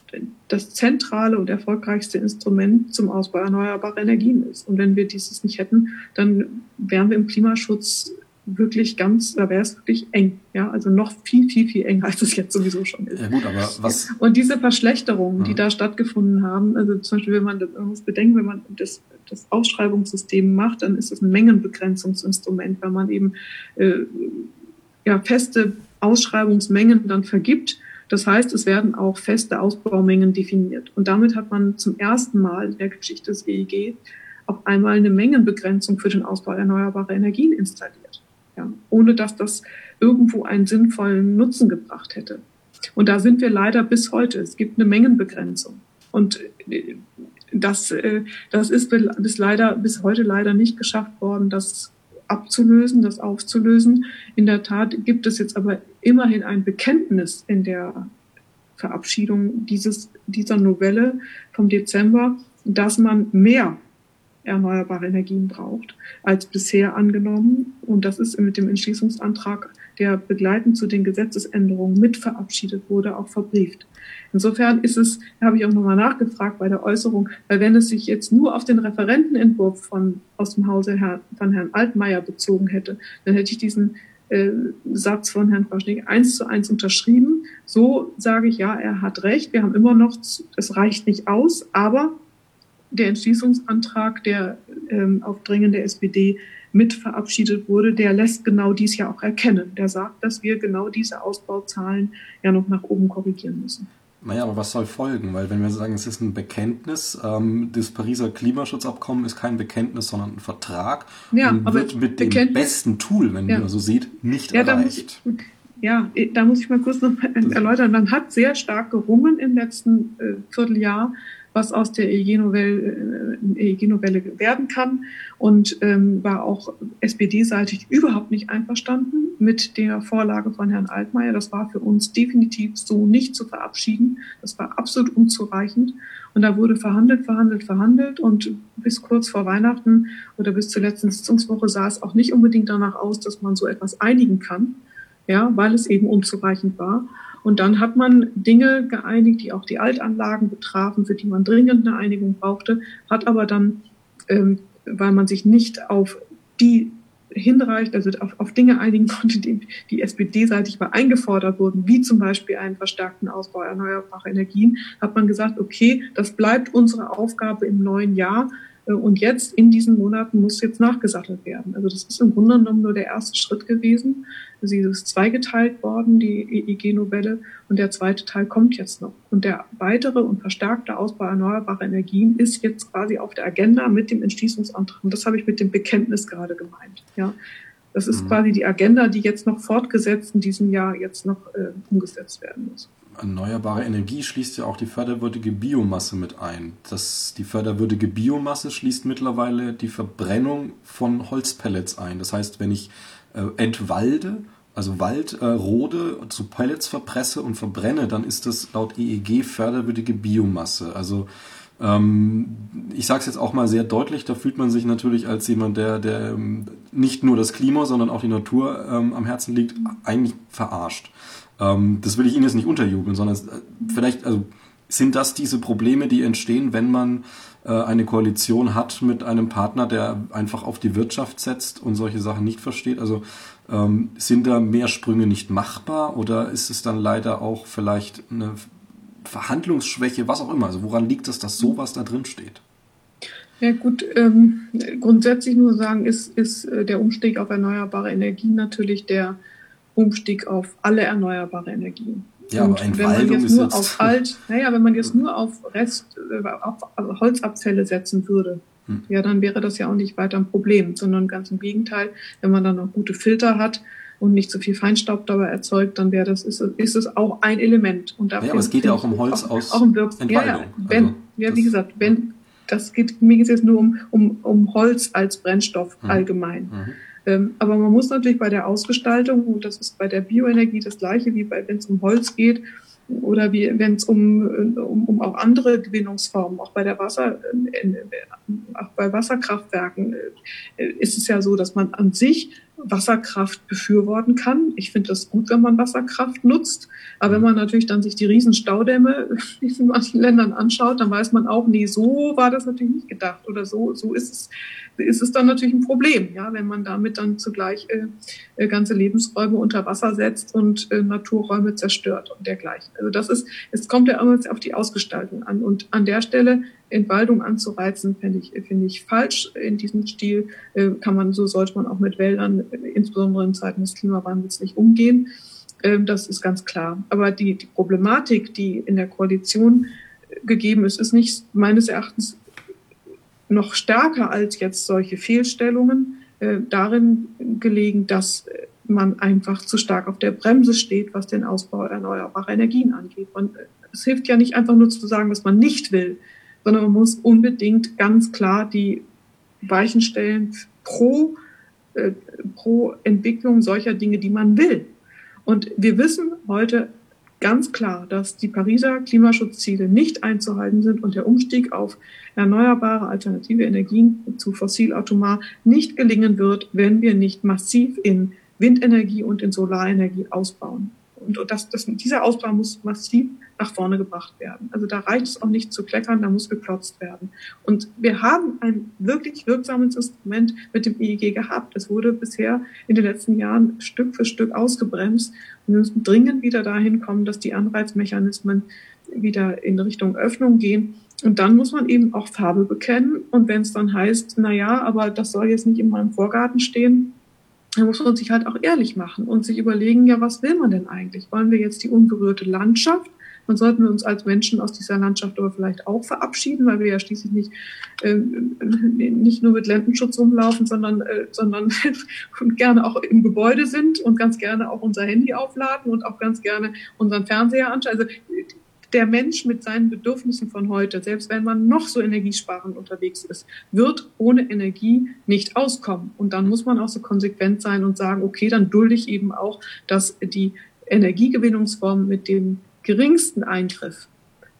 das zentrale und erfolgreichste Instrument zum Ausbau erneuerbarer Energien ist. Und wenn wir dieses nicht hätten, dann wären wir im Klimaschutz wirklich ganz, da wäre es wirklich eng, ja, also noch viel, viel, viel enger, als es jetzt sowieso schon ist. Ja gut, aber was... Und diese Verschlechterungen, die mhm. da stattgefunden haben, also zum Beispiel, wenn man das, man muss bedenken, wenn man das, das Ausschreibungssystem macht, dann ist es ein Mengenbegrenzungsinstrument, weil man eben äh, ja, feste Ausschreibungsmengen dann vergibt. Das heißt, es werden auch feste Ausbaumengen definiert. Und damit hat man zum ersten Mal in der Geschichte des E E G auf einmal eine Mengenbegrenzung für den Ausbau erneuerbarer Energien installiert. Ja, ohne dass das irgendwo einen sinnvollen Nutzen gebracht hätte. Und da sind wir leider bis heute. Es gibt eine Mengenbegrenzung. Und das, das ist bis leider, bis heute leider nicht geschafft worden, das abzulösen, das aufzulösen. In der Tat gibt es jetzt aber immerhin ein Bekenntnis in der Verabschiedung dieses, dieser Novelle vom Dezember, dass man mehr erneuerbare Energien braucht, als bisher angenommen. Und das ist mit dem Entschließungsantrag, der begleitend zu den Gesetzesänderungen mit verabschiedet wurde, auch verbrieft. Insofern ist es, da habe ich auch nochmal nachgefragt bei der Äußerung, weil wenn es sich jetzt nur auf den Referentenentwurf von, aus dem Hause Herr, von Herrn Altmaier bezogen hätte, dann hätte ich diesen äh, Satz von Herrn Quaschning eins zu eins unterschrieben. So sage ich, ja, er hat recht. Wir haben immer noch, es reicht nicht aus, aber der Entschließungsantrag, der ähm, auf Drängen der S P D mit verabschiedet wurde, der lässt genau dies ja auch erkennen. Der sagt, dass wir genau diese Ausbauzahlen ja noch nach oben korrigieren müssen. Naja, aber was soll folgen? Weil wenn wir sagen, es ist ein Bekenntnis, ähm, das Pariser Klimaschutzabkommen ist kein Bekenntnis, sondern ein Vertrag ja, und aber wird mit Bekenntnis, dem besten Tool, wenn ja. man so sieht, nicht ja, erreicht. Da muss, ja, da muss ich mal kurz noch erläutern. Man hat sehr stark gerungen im letzten äh, Vierteljahr, was aus der E E G-Novelle, äh, E E G-Novelle werden kann und ähm, war auch S P D-seitig überhaupt nicht einverstanden mit der Vorlage von Herrn Altmaier. Das war für uns definitiv so nicht zu verabschieden. Das war absolut unzureichend. Und da wurde verhandelt, verhandelt, verhandelt und bis kurz vor Weihnachten oder bis zur letzten Sitzungswoche sah es auch nicht unbedingt danach aus, dass man so etwas einigen kann, ja, weil es eben unzureichend war. Und dann hat man Dinge geeinigt, die auch die Altanlagen betrafen, für die man dringend eine Einigung brauchte, hat aber dann, ähm, weil man sich nicht auf die hinreicht, also auf, auf Dinge einigen konnte, die, die S P D-seitig mal eingefordert wurden, wie zum Beispiel einen verstärkten Ausbau erneuerbarer Energien, hat man gesagt, okay, das bleibt unsere Aufgabe im neuen Jahr. Und jetzt, in diesen Monaten, muss jetzt nachgesattelt werden. Also das ist im Grunde genommen nur der erste Schritt gewesen. Sie ist zweigeteilt worden, die E E G-Novelle, und der zweite Teil kommt jetzt noch. Und der weitere und verstärkte Ausbau erneuerbarer Energien ist jetzt quasi auf der Agenda mit dem Entschließungsantrag. Und das habe ich mit dem Bekenntnis gerade gemeint. Ja, das ist mhm. quasi die Agenda, die jetzt noch fortgesetzt in diesem Jahr jetzt noch äh, umgesetzt werden muss. Erneuerbare Energie schließt ja auch die förderwürdige Biomasse mit ein. Das, die förderwürdige Biomasse schließt mittlerweile die Verbrennung von Holzpellets ein. Das heißt, wenn ich äh, entwalde, also Wald äh, rode, zu Pellets verpresse und verbrenne, dann ist das laut E E G förderwürdige Biomasse. Also ähm, ich sage es jetzt auch mal sehr deutlich, da fühlt man sich natürlich als jemand, der, der ähm, nicht nur das Klima, sondern auch die Natur ähm, am Herzen liegt, eigentlich verarscht. Das will ich Ihnen jetzt nicht unterjubeln, sondern vielleicht, also sind das diese Probleme, die entstehen, wenn man äh, eine Koalition hat mit einem Partner, der einfach auf die Wirtschaft setzt und solche Sachen nicht versteht? Also ähm, sind da mehr Sprünge nicht machbar oder ist es dann leider auch vielleicht eine Verhandlungsschwäche, was auch immer? Also woran liegt es, dass sowas da drin steht? Ja gut, ähm, grundsätzlich nur sagen, ist, ist äh, der Umstieg auf erneuerbare Energien natürlich der Umstieg auf alle erneuerbare Energien. Ja, und aber Entwaldung wenn man jetzt ist nur jetzt auf alt, naja, wenn man jetzt nur auf Rest, auf also Holzabfälle setzen würde, hm. ja, dann wäre das ja auch nicht weiter ein Problem, sondern ganz im Gegenteil, wenn man dann noch gute Filter hat und nicht so viel Feinstaub dabei erzeugt, dann wäre das, ist, ist es auch ein Element. Und dafür ja, aber es geht ja auch um Holz auch, aus auch um Wirks- Entwaldung. Ja, ja, wenn, also, ja, wie gesagt, wenn, das geht, mir geht es jetzt nur um, um, um Holz als Brennstoff hm. allgemein. Mhm. Aber man muss natürlich bei der Ausgestaltung, und das ist bei der Bioenergie das Gleiche, wie bei, wenn es um Holz geht oder wie wenn es um, um, um auch andere Gewinnungsformen, auch bei der Wasser, auch bei Wasserkraftwerken ist es ja so, dass man an sich Wasserkraft befürworten kann. Ich finde das gut, wenn man Wasserkraft nutzt. Aber wenn man natürlich dann sich die riesen Staudämme in manchen Ländern anschaut, dann weiß man auch, nee, so war das natürlich nicht gedacht. Oder so, so ist es, ist es dann natürlich ein Problem, ja, wenn man damit dann zugleich äh, ganze Lebensräume unter Wasser setzt und äh, Naturräume zerstört und dergleichen. Also das ist, es kommt ja immer auf die Ausgestaltung an. Und an der Stelle Entwaldung anzureizen, finde ich, finde ich falsch. In diesem Stil äh, kann man, so sollte man auch mit Wäldern, äh, insbesondere in Zeiten des Klimawandels, nicht umgehen. Ähm, das ist ganz klar. Aber die, die Problematik, die in der Koalition äh, gegeben ist, ist nicht meines Erachtens noch stärker als jetzt solche Fehlstellungen äh, darin gelegen, dass äh, man einfach zu stark auf der Bremse steht, was den Ausbau erneuerbarer Energien angeht. Und äh, es hilft ja nicht einfach nur zu sagen, was man nicht will, sondern man muss unbedingt ganz klar die Weichen stellen pro, äh, pro Entwicklung solcher Dinge, die man will. Und wir wissen heute ganz klar, dass die Pariser Klimaschutzziele nicht einzuhalten sind und der Umstieg auf erneuerbare alternative Energien zu fossilatomar nicht gelingen wird, wenn wir nicht massiv in Windenergie und in Solarenergie ausbauen. Und das, das, dieser Ausbau muss massiv nach vorne gebracht werden. Also da reicht es auch nicht zu kleckern, da muss geklotzt werden. Und wir haben ein wirklich wirksames Instrument mit dem E E G gehabt. Es wurde bisher in den letzten Jahren Stück für Stück ausgebremst. Und wir müssen dringend wieder dahin kommen, dass die Anreizmechanismen wieder in Richtung Öffnung gehen. Und dann muss man eben auch Farbe bekennen. Und wenn es dann heißt, na ja, aber das soll jetzt nicht in meinem Vorgarten stehen, da muss man sich halt auch ehrlich machen und sich überlegen, ja, was will man denn eigentlich? Wollen wir jetzt die unberührte Landschaft? Dann sollten wir uns als Menschen aus dieser Landschaft aber vielleicht auch verabschieden, weil wir ja schließlich nicht, äh, nicht nur mit Lendenschutz rumlaufen, sondern, äh, sondern und gerne auch im Gebäude sind und ganz gerne auch unser Handy aufladen und auch ganz gerne unseren Fernseher anschauen. Also der Mensch mit seinen Bedürfnissen von heute, selbst wenn man noch so energiesparend unterwegs ist, wird ohne Energie nicht auskommen. Und dann muss man auch so konsequent sein und sagen, okay, dann dulde ich eben auch, dass die Energiegewinnungsform mit dem geringsten Eingriff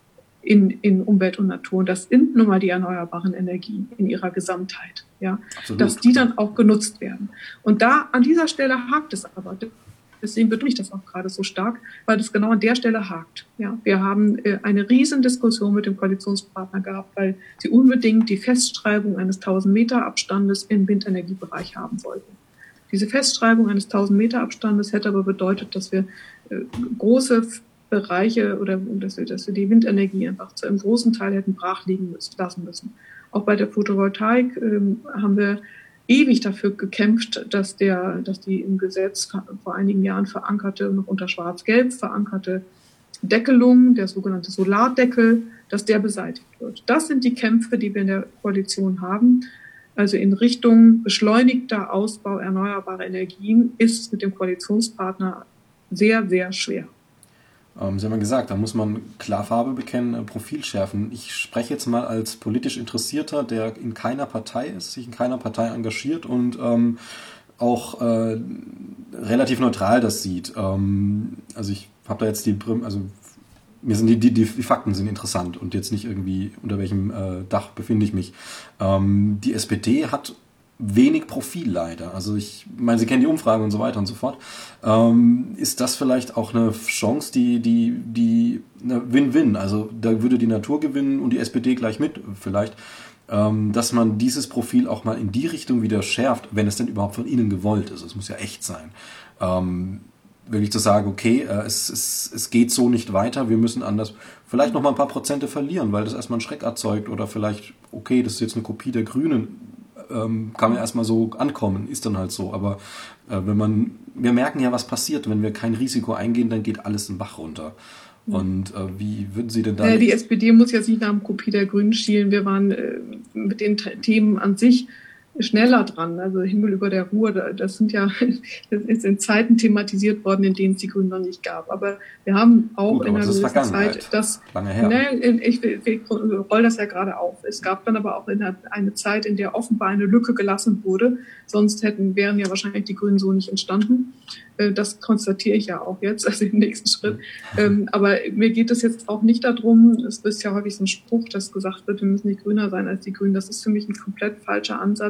in, in Umwelt und Natur, und das sind nun mal die erneuerbaren Energien in ihrer Gesamtheit, ja, dass die dann auch genutzt werden. Und da, an dieser Stelle hakt es aber. Deswegen betone ich das auch gerade so stark, weil das genau an der Stelle hakt. Ja, wir haben äh, eine riesen Diskussion mit dem Koalitionspartner gehabt, weil sie unbedingt die Festschreibung eines tausend Meter Abstandes im Windenergiebereich haben wollten. Diese Festschreibung eines tausend Meter Abstandes hätte aber bedeutet, dass wir äh, große Bereiche oder dass wir, dass wir die Windenergie einfach zu einem großen Teil hätten brach liegen müssen, lassen müssen. Auch bei der Photovoltaik ähm, haben wir ewig dafür gekämpft, dass der, dass die im Gesetz vor einigen Jahren verankerte, noch unter Schwarz-Gelb verankerte Deckelung, der sogenannte Solardeckel, dass der beseitigt wird. Das sind die Kämpfe, die wir in der Koalition haben. Also in Richtung beschleunigter Ausbau erneuerbarer Energien ist es mit dem Koalitionspartner sehr, sehr schwer. Ähm, Sie haben ja gesagt, da muss man klar Farbe bekennen, äh, Profil schärfen. Ich spreche jetzt mal als politisch Interessierter, der in keiner Partei ist, sich in keiner Partei engagiert und ähm, auch äh, relativ neutral das sieht. Ähm, also ich habe da jetzt die, also mir sind die, die, die Fakten sind interessant und jetzt nicht irgendwie, unter welchem äh, Dach befinde ich mich. Ähm, die S P D hat wenig Profil leider. Also ich meine, Sie kennen die Umfragen und so weiter und so fort. Ähm, ist das vielleicht auch eine Chance, die, die, die, eine Win-Win, also da würde die Natur gewinnen und die S P D gleich mit vielleicht, ähm, dass man dieses Profil auch mal in die Richtung wieder schärft, wenn es denn überhaupt von Ihnen gewollt ist. Es muss ja echt sein. Ähm, wirklich zu sagen, okay, äh, es, es, es geht so nicht weiter, wir müssen anders, vielleicht noch mal ein paar Prozente verlieren, weil das erstmal einen Schreck erzeugt oder vielleicht, okay, das ist jetzt eine Kopie der Grünen, ähm, kann man erstmal so ankommen, ist dann halt so, aber äh, wenn man, wir merken ja, was passiert, wenn wir kein Risiko eingehen, dann geht alles in den Bach runter. Und äh, wie würden Sie denn da... Äh, die S P D muss jetzt nicht nach dem Kopie der Grünen schielen, wir waren äh, mit den T- Themen an sich schneller dran, also Himmel über der Ruhr, das sind ja, das ist in Zeiten thematisiert worden, in denen es die Grünen noch nicht gab. Aber wir haben auch Gut, in einer das gewissen Zeit, das, lange her. Ne, ich, ich, ich roll das ja gerade auf. Es gab dann aber auch in der, eine Zeit, in der offenbar eine Lücke gelassen wurde, sonst hätten, wären ja wahrscheinlich die Grünen so nicht entstanden. Das konstatiere ich ja auch jetzt, also im nächsten Schritt. Mhm. Aber mir geht es jetzt auch nicht darum, es ist ja häufig so ein Spruch, dass gesagt wird, wir müssen nicht grüner sein als die Grünen. Das ist für mich ein komplett falscher Ansatz.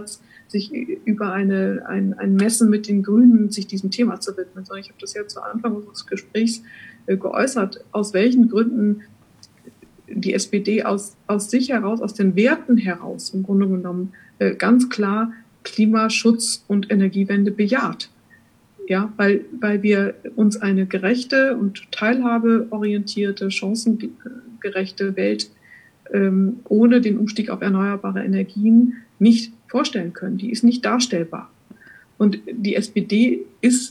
sich über eine, ein, ein Messen mit den Grünen sich diesem Thema zu widmen, sondern ich habe das ja zu Anfang unseres Gesprächs äh, geäußert, aus welchen Gründen die S P D aus, aus sich heraus, aus den Werten heraus im Grunde genommen äh, ganz klar Klimaschutz und Energiewende bejaht. Ja, weil, weil wir uns eine gerechte und teilhabeorientierte, chancengerechte Welt ähm, ohne den Umstieg auf erneuerbare Energien nicht vorstellen können. Die ist nicht darstellbar. Und die S P D ist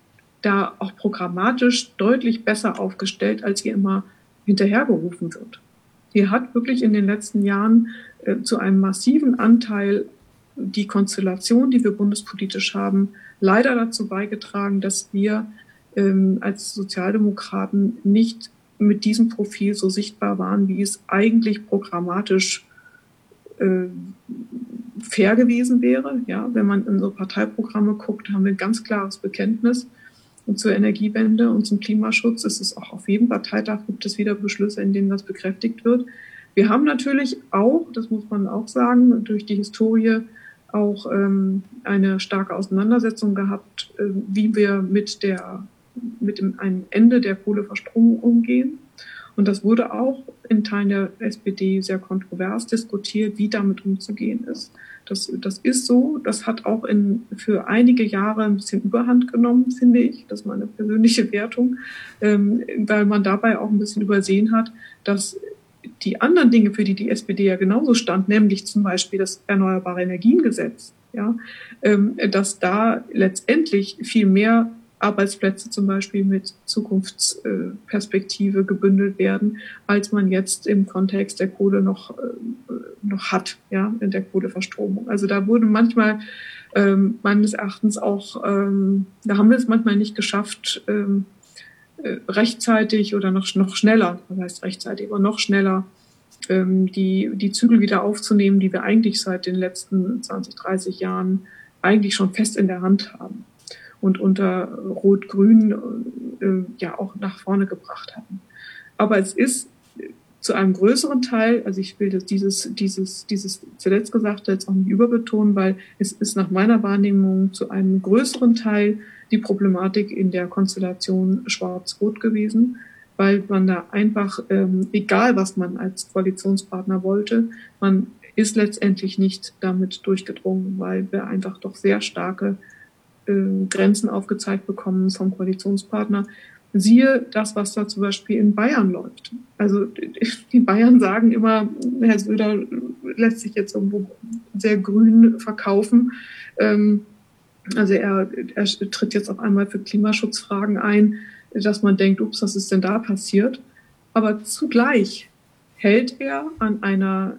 da auch programmatisch deutlich besser aufgestellt, als ihr immer hinterhergerufen wird. Sie hat wirklich in den letzten Jahren äh, zu einem massiven Anteil die Konstellation, die wir bundespolitisch haben, leider dazu beigetragen, dass wir ähm, als Sozialdemokraten nicht mit diesem Profil so sichtbar waren, wie es eigentlich programmatisch äh, fair gewesen wäre. Ja, wenn man in so Parteiprogramme guckt, haben wir ein ganz klares Bekenntnis. Und zur Energiewende und zum Klimaschutz ist es auch auf jedem Parteitag, gibt es wieder Beschlüsse, in denen das bekräftigt wird. Wir haben natürlich auch, das muss man auch sagen, durch die Historie auch ähm, eine starke Auseinandersetzung gehabt, äh, wie wir mit der mit dem einem Ende der Kohleverstromung umgehen. Und das wurde auch in Teilen der S P D sehr kontrovers diskutiert, wie damit umzugehen ist. Das, das ist so. Das hat auch in, für einige Jahre ein bisschen Überhand genommen, finde ich. Das ist meine persönliche Wertung, ähm, weil man dabei auch ein bisschen übersehen hat, dass die anderen Dinge, für die die S P D ja genauso stand, nämlich zum Beispiel das Erneuerbare Energiengesetz, ja, ähm, dass da letztendlich viel mehr Arbeitsplätze zum Beispiel mit Zukunftsperspektive gebündelt werden, als man jetzt im Kontext der Kohle noch, noch hat, ja, in der Kohleverstromung. Also da wurde manchmal ähm, meines Erachtens auch, ähm, da haben wir es manchmal nicht geschafft, ähm, rechtzeitig oder noch, noch schneller, das heißt rechtzeitig, aber noch schneller ähm, die, die Zügel wieder aufzunehmen, die wir eigentlich seit den letzten zwanzig, dreißig Jahren eigentlich schon fest in der Hand haben und unter Rot-Grün äh, ja auch nach vorne gebracht hatten. Aber es ist zu einem größeren Teil, also ich will das, dieses, dieses, dieses zuletzt Gesagte jetzt auch nicht überbetonen, weil es ist nach meiner Wahrnehmung zu einem größeren Teil die Problematik in der Konstellation Schwarz-Rot gewesen, weil man da einfach, ähm, egal was man als Koalitionspartner wollte, man ist letztendlich nicht damit durchgedrungen, weil wir einfach doch sehr starke äh, Grenzen aufgezeigt bekommen vom Koalitionspartner. Siehe das, was da zum Beispiel in Bayern läuft. Also die Bayern sagen immer, Herr Söder lässt sich jetzt irgendwo sehr grün verkaufen. Ähm, also er, er tritt jetzt auf einmal für Klimaschutzfragen ein, dass man denkt, ups, was ist denn da passiert? Aber zugleich hält er an einer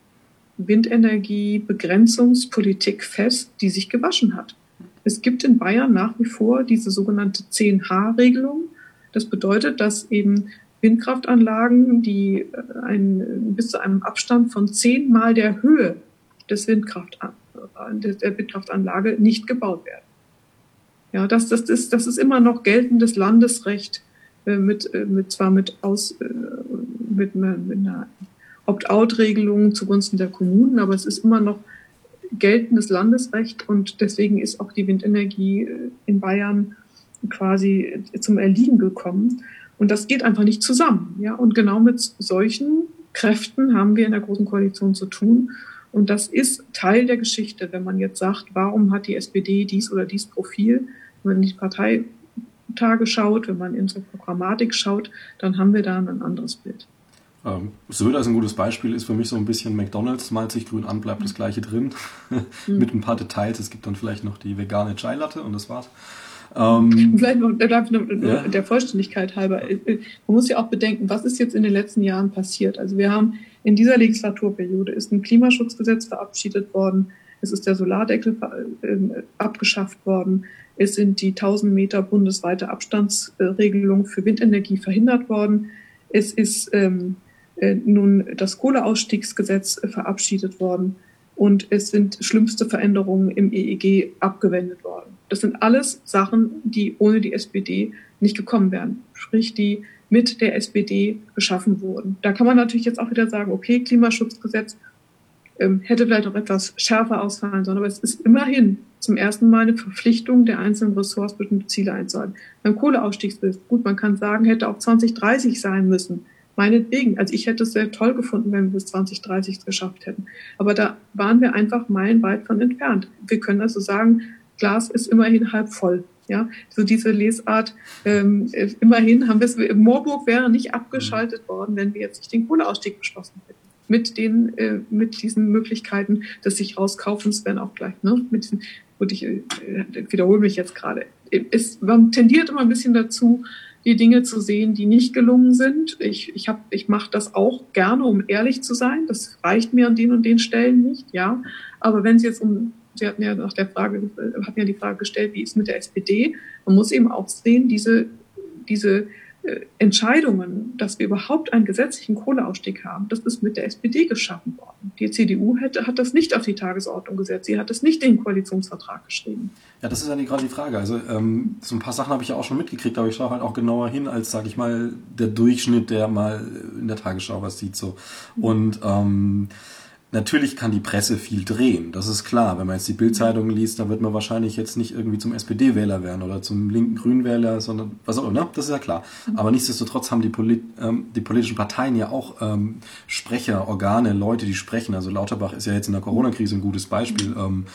Windenergiebegrenzungspolitik fest, die sich gewaschen hat. Es gibt in Bayern nach wie vor diese sogenannte zehn H-Regelung. Das bedeutet, dass eben Windkraftanlagen, die ein, bis zu einem Abstand von zehnmal der Höhe des Windkraft, der Windkraftanlage nicht gebaut werden. Ja, das, das, ist, das ist immer noch geltendes Landesrecht, äh, mit, äh, mit, zwar mit, aus, äh, mit, einer, mit einer Opt-out-Regelung zugunsten der Kommunen, aber es ist immer noch geltendes Landesrecht und deswegen ist auch die Windenergie in Bayern quasi zum Erliegen gekommen. Und das geht einfach nicht zusammen. Ja? Und genau mit solchen Kräften haben wir in der Großen Koalition zu tun. Und das ist Teil der Geschichte, wenn man jetzt sagt, warum hat die S P D dies oder dies Profil? Wenn man in die Parteitage schaut, wenn man in unsere Programmatik schaut, dann haben wir da ein anderes Bild. Ähm, Söder ist ein gutes Beispiel, ist für mich so ein bisschen McDonald's, malt sich grün an, bleibt das Gleiche drin. Mhm. Mit ein paar Details. Es gibt dann vielleicht noch die vegane Chai-Latte und das war's. Ähm, Vielleicht noch, ja. der Vollständigkeit halber. Man muss ja auch bedenken, was ist jetzt in den letzten Jahren passiert. Also wir haben in dieser Legislaturperiode ist ein Klimaschutzgesetz verabschiedet worden. Es ist der Solardeckel äh, abgeschafft worden. Es sind die tausend Meter bundesweite Abstandsregelung für Windenergie verhindert worden. Es ist ähm, äh, nun das Kohleausstiegsgesetz äh, verabschiedet worden. Und es sind schlimmste Veränderungen im E E G abgewendet worden. Das sind alles Sachen, die ohne die S P D nicht gekommen wären. Sprich, die mit der S P D geschaffen wurden. Da kann man natürlich jetzt auch wieder sagen, okay, Klimaschutzgesetz ähm, hätte vielleicht auch etwas schärfer ausfallen sollen. Aber es ist immerhin zum ersten Mal eine Verpflichtung der einzelnen Ressorts, bestimmte Ziele einzuhalten. Beim Kohleausstiegsbild, gut, man kann sagen, hätte auch zwanzig dreißig sein müssen. Meinetwegen. Also ich hätte es sehr toll gefunden, wenn wir bis zwanzig dreißig geschafft hätten. Aber da waren wir einfach meilenweit von entfernt. Wir können also sagen, Glas ist immerhin halb voll. Ja, so diese Lesart, ähm, immerhin haben wir es, Moorburg wäre nicht abgeschaltet worden, wenn wir jetzt nicht den Kohleausstieg beschlossen hätten. Mit den, äh, mit diesen Möglichkeiten des sich rauskaufens, werden auch gleich, ne, mit diesen, gut, ich äh, wiederhole mich jetzt gerade. Es, man tendiert immer ein bisschen dazu, die Dinge zu sehen, die nicht gelungen sind. Ich, ich hab, ich mache das auch gerne, um ehrlich zu sein. Das reicht mir an den und den Stellen nicht, ja. Aber wenn es jetzt um Sie hatten ja nach der Frage, hatten ja die Frage gestellt, wie ist es mit der S P D? Man muss eben auch sehen, diese, diese Entscheidungen, dass wir überhaupt einen gesetzlichen Kohleausstieg haben, das ist mit der S P D geschaffen worden. Die C D U hätte, hat das nicht auf die Tagesordnung gesetzt. Sie hat das nicht in den Koalitionsvertrag geschrieben. Ja, das ist ja die, gerade die Frage. Also ähm, so ein paar Sachen habe ich ja auch schon mitgekriegt, aber ich schaue halt auch genauer hin, als, sage ich mal, der Durchschnitt, der mal in der Tagesschau was sieht. So. Und ähm, natürlich kann die Presse viel drehen, das ist klar. Wenn man jetzt die Bild-Zeitung liest, dann wird man wahrscheinlich jetzt nicht irgendwie zum S P D-Wähler werden oder zum linken Grünwähler, sondern was auch immer, das ist ja klar. Aber nichtsdestotrotz haben die, Polit- ähm, die politischen Parteien ja auch ähm, Sprecher, Organe, Leute, die sprechen. Also Lauterbach ist ja jetzt in der Corona-Krise ein gutes Beispiel. Ähm,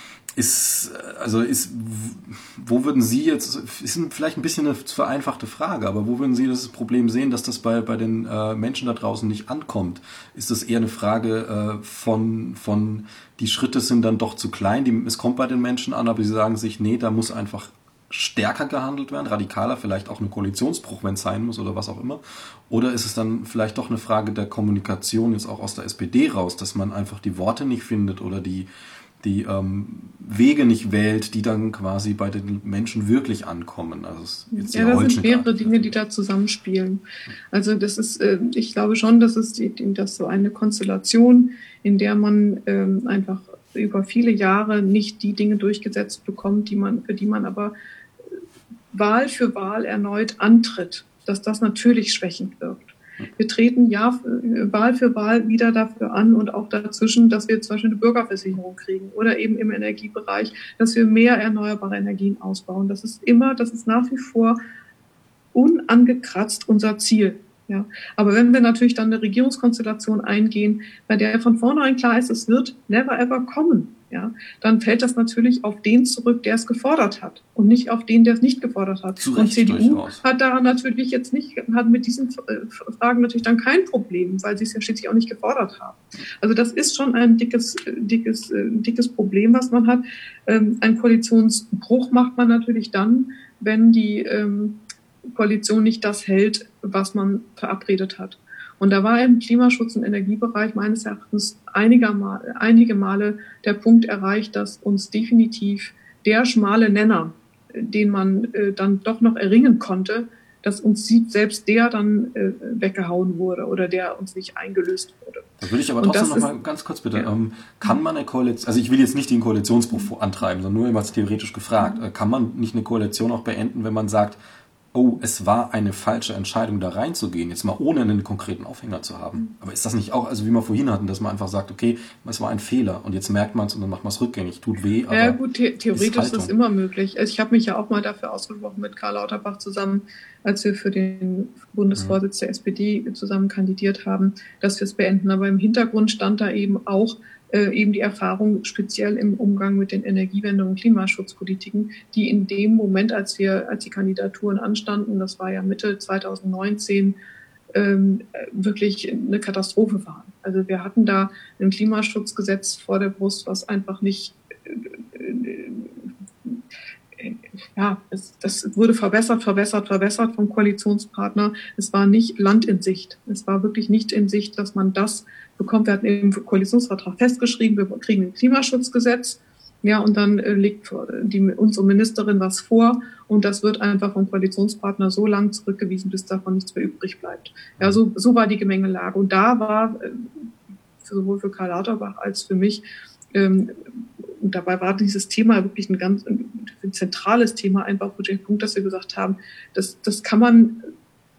ist, also ist, wo würden Sie jetzt, ist vielleicht ein bisschen eine vereinfachte Frage, aber wo würden Sie das Problem sehen, dass das bei, bei den äh, Menschen da draußen nicht ankommt? Ist das eher eine Frage äh, von, von, die Schritte sind dann doch zu klein, die, es kommt bei den Menschen an, aber sie sagen sich, nee, da muss einfach stärker gehandelt werden, radikaler, vielleicht auch ein Koalitionsbruch, wenn es sein muss oder was auch immer? Oder ist es dann vielleicht doch eine Frage der Kommunikation jetzt auch aus der S P D raus, dass man einfach die Worte nicht findet oder die die ähm, Wege nicht wählt, die dann quasi bei den Menschen wirklich ankommen. Also jetzt ja, das sind mehrere Dinge, die da zusammenspielen. Also das ist, äh, ich glaube schon, dass es die, dass so eine Konstellation, in der man ähm, einfach über viele Jahre nicht die Dinge durchgesetzt bekommt, die man, für die man aber Wahl für Wahl erneut antritt, dass das natürlich schwächend wirkt. Wir treten Jahr, Wahl für Wahl wieder dafür an und auch dazwischen, dass wir zum Beispiel eine Bürgerversicherung kriegen oder eben im Energiebereich, dass wir mehr erneuerbare Energien ausbauen. Das ist immer, das ist nach wie vor unangekratzt unser Ziel. Ja. Aber wenn wir natürlich dann eine Regierungskonstellation eingehen, bei der von vornherein klar ist, es wird never ever kommen, ja, dann fällt das natürlich auf den zurück, der es gefordert hat und nicht auf den, der es nicht gefordert hat. Zu und Recht, C D U durchaus. hat daran natürlich jetzt nicht, hat mit diesen Fragen natürlich dann kein Problem, weil sie es ja schließlich auch nicht gefordert haben. Also das ist schon ein dickes, dickes, dickes Problem, was man hat. Ein Koalitionsbruch macht man natürlich dann, wenn die Koalition nicht das hält, was man verabredet hat. Und da war im Klimaschutz- und Energiebereich meines Erachtens einige Male, einige Male der Punkt erreicht, dass uns definitiv der schmale Nenner, den man äh, dann doch noch erringen konnte, dass uns selbst der dann äh, weggehauen wurde oder der uns nicht eingelöst wurde. Da würde ich aber trotzdem noch mal ganz kurz bitte, ja. ähm, kann man eine Koalition, also ich will jetzt nicht den Koalitionsbruch antreiben, sondern nur immer theoretisch gefragt, mhm. kann man nicht eine Koalition auch beenden, wenn man sagt, oh, es war eine falsche Entscheidung, da reinzugehen, jetzt mal ohne einen konkreten Aufhänger zu haben. Aber ist das nicht auch, also wie wir vorhin hatten, dass man einfach sagt, okay, es war ein Fehler und jetzt merkt man es und dann macht man es rückgängig, tut weh, aber ja gut, the- theoretisch ist das immer möglich. Also ich habe mich ja auch mal dafür ausgesprochen mit Karl Lauterbach zusammen, als wir für den Bundesvorsitz der S P D zusammen kandidiert haben, dass wir es beenden. Aber im Hintergrund stand da eben auch äh, eben die Erfahrung speziell im Umgang mit den Energiewende- und Klimaschutzpolitiken, die in dem Moment, als wir, als die Kandidaturen anstanden, das war ja Mitte zwanzig neunzehn, ähm, wirklich eine Katastrophe waren. Also wir hatten da ein Klimaschutzgesetz vor der Brust, was einfach nicht, äh, äh, ja, es, das wurde verbessert, verbessert, verbessert vom Koalitionspartner. Es war nicht Land in Sicht. Es war wirklich nicht in Sicht, dass man das bekommt. Wir hatten im Koalitionsvertrag festgeschrieben, wir kriegen ein Klimaschutzgesetz, ja, und dann äh, legt die, unsere Ministerin was vor und das wird einfach vom Koalitionspartner so lang zurückgewiesen, bis davon nichts mehr übrig bleibt. Ja, so, so war die Gemengelage. Und da war äh, sowohl für Karl Lauterbach als für mich, ähm, und dabei war dieses Thema wirklich ein ganz ein, ein zentrales Thema, einfach für den Punkt, dass wir gesagt haben, das, das kann man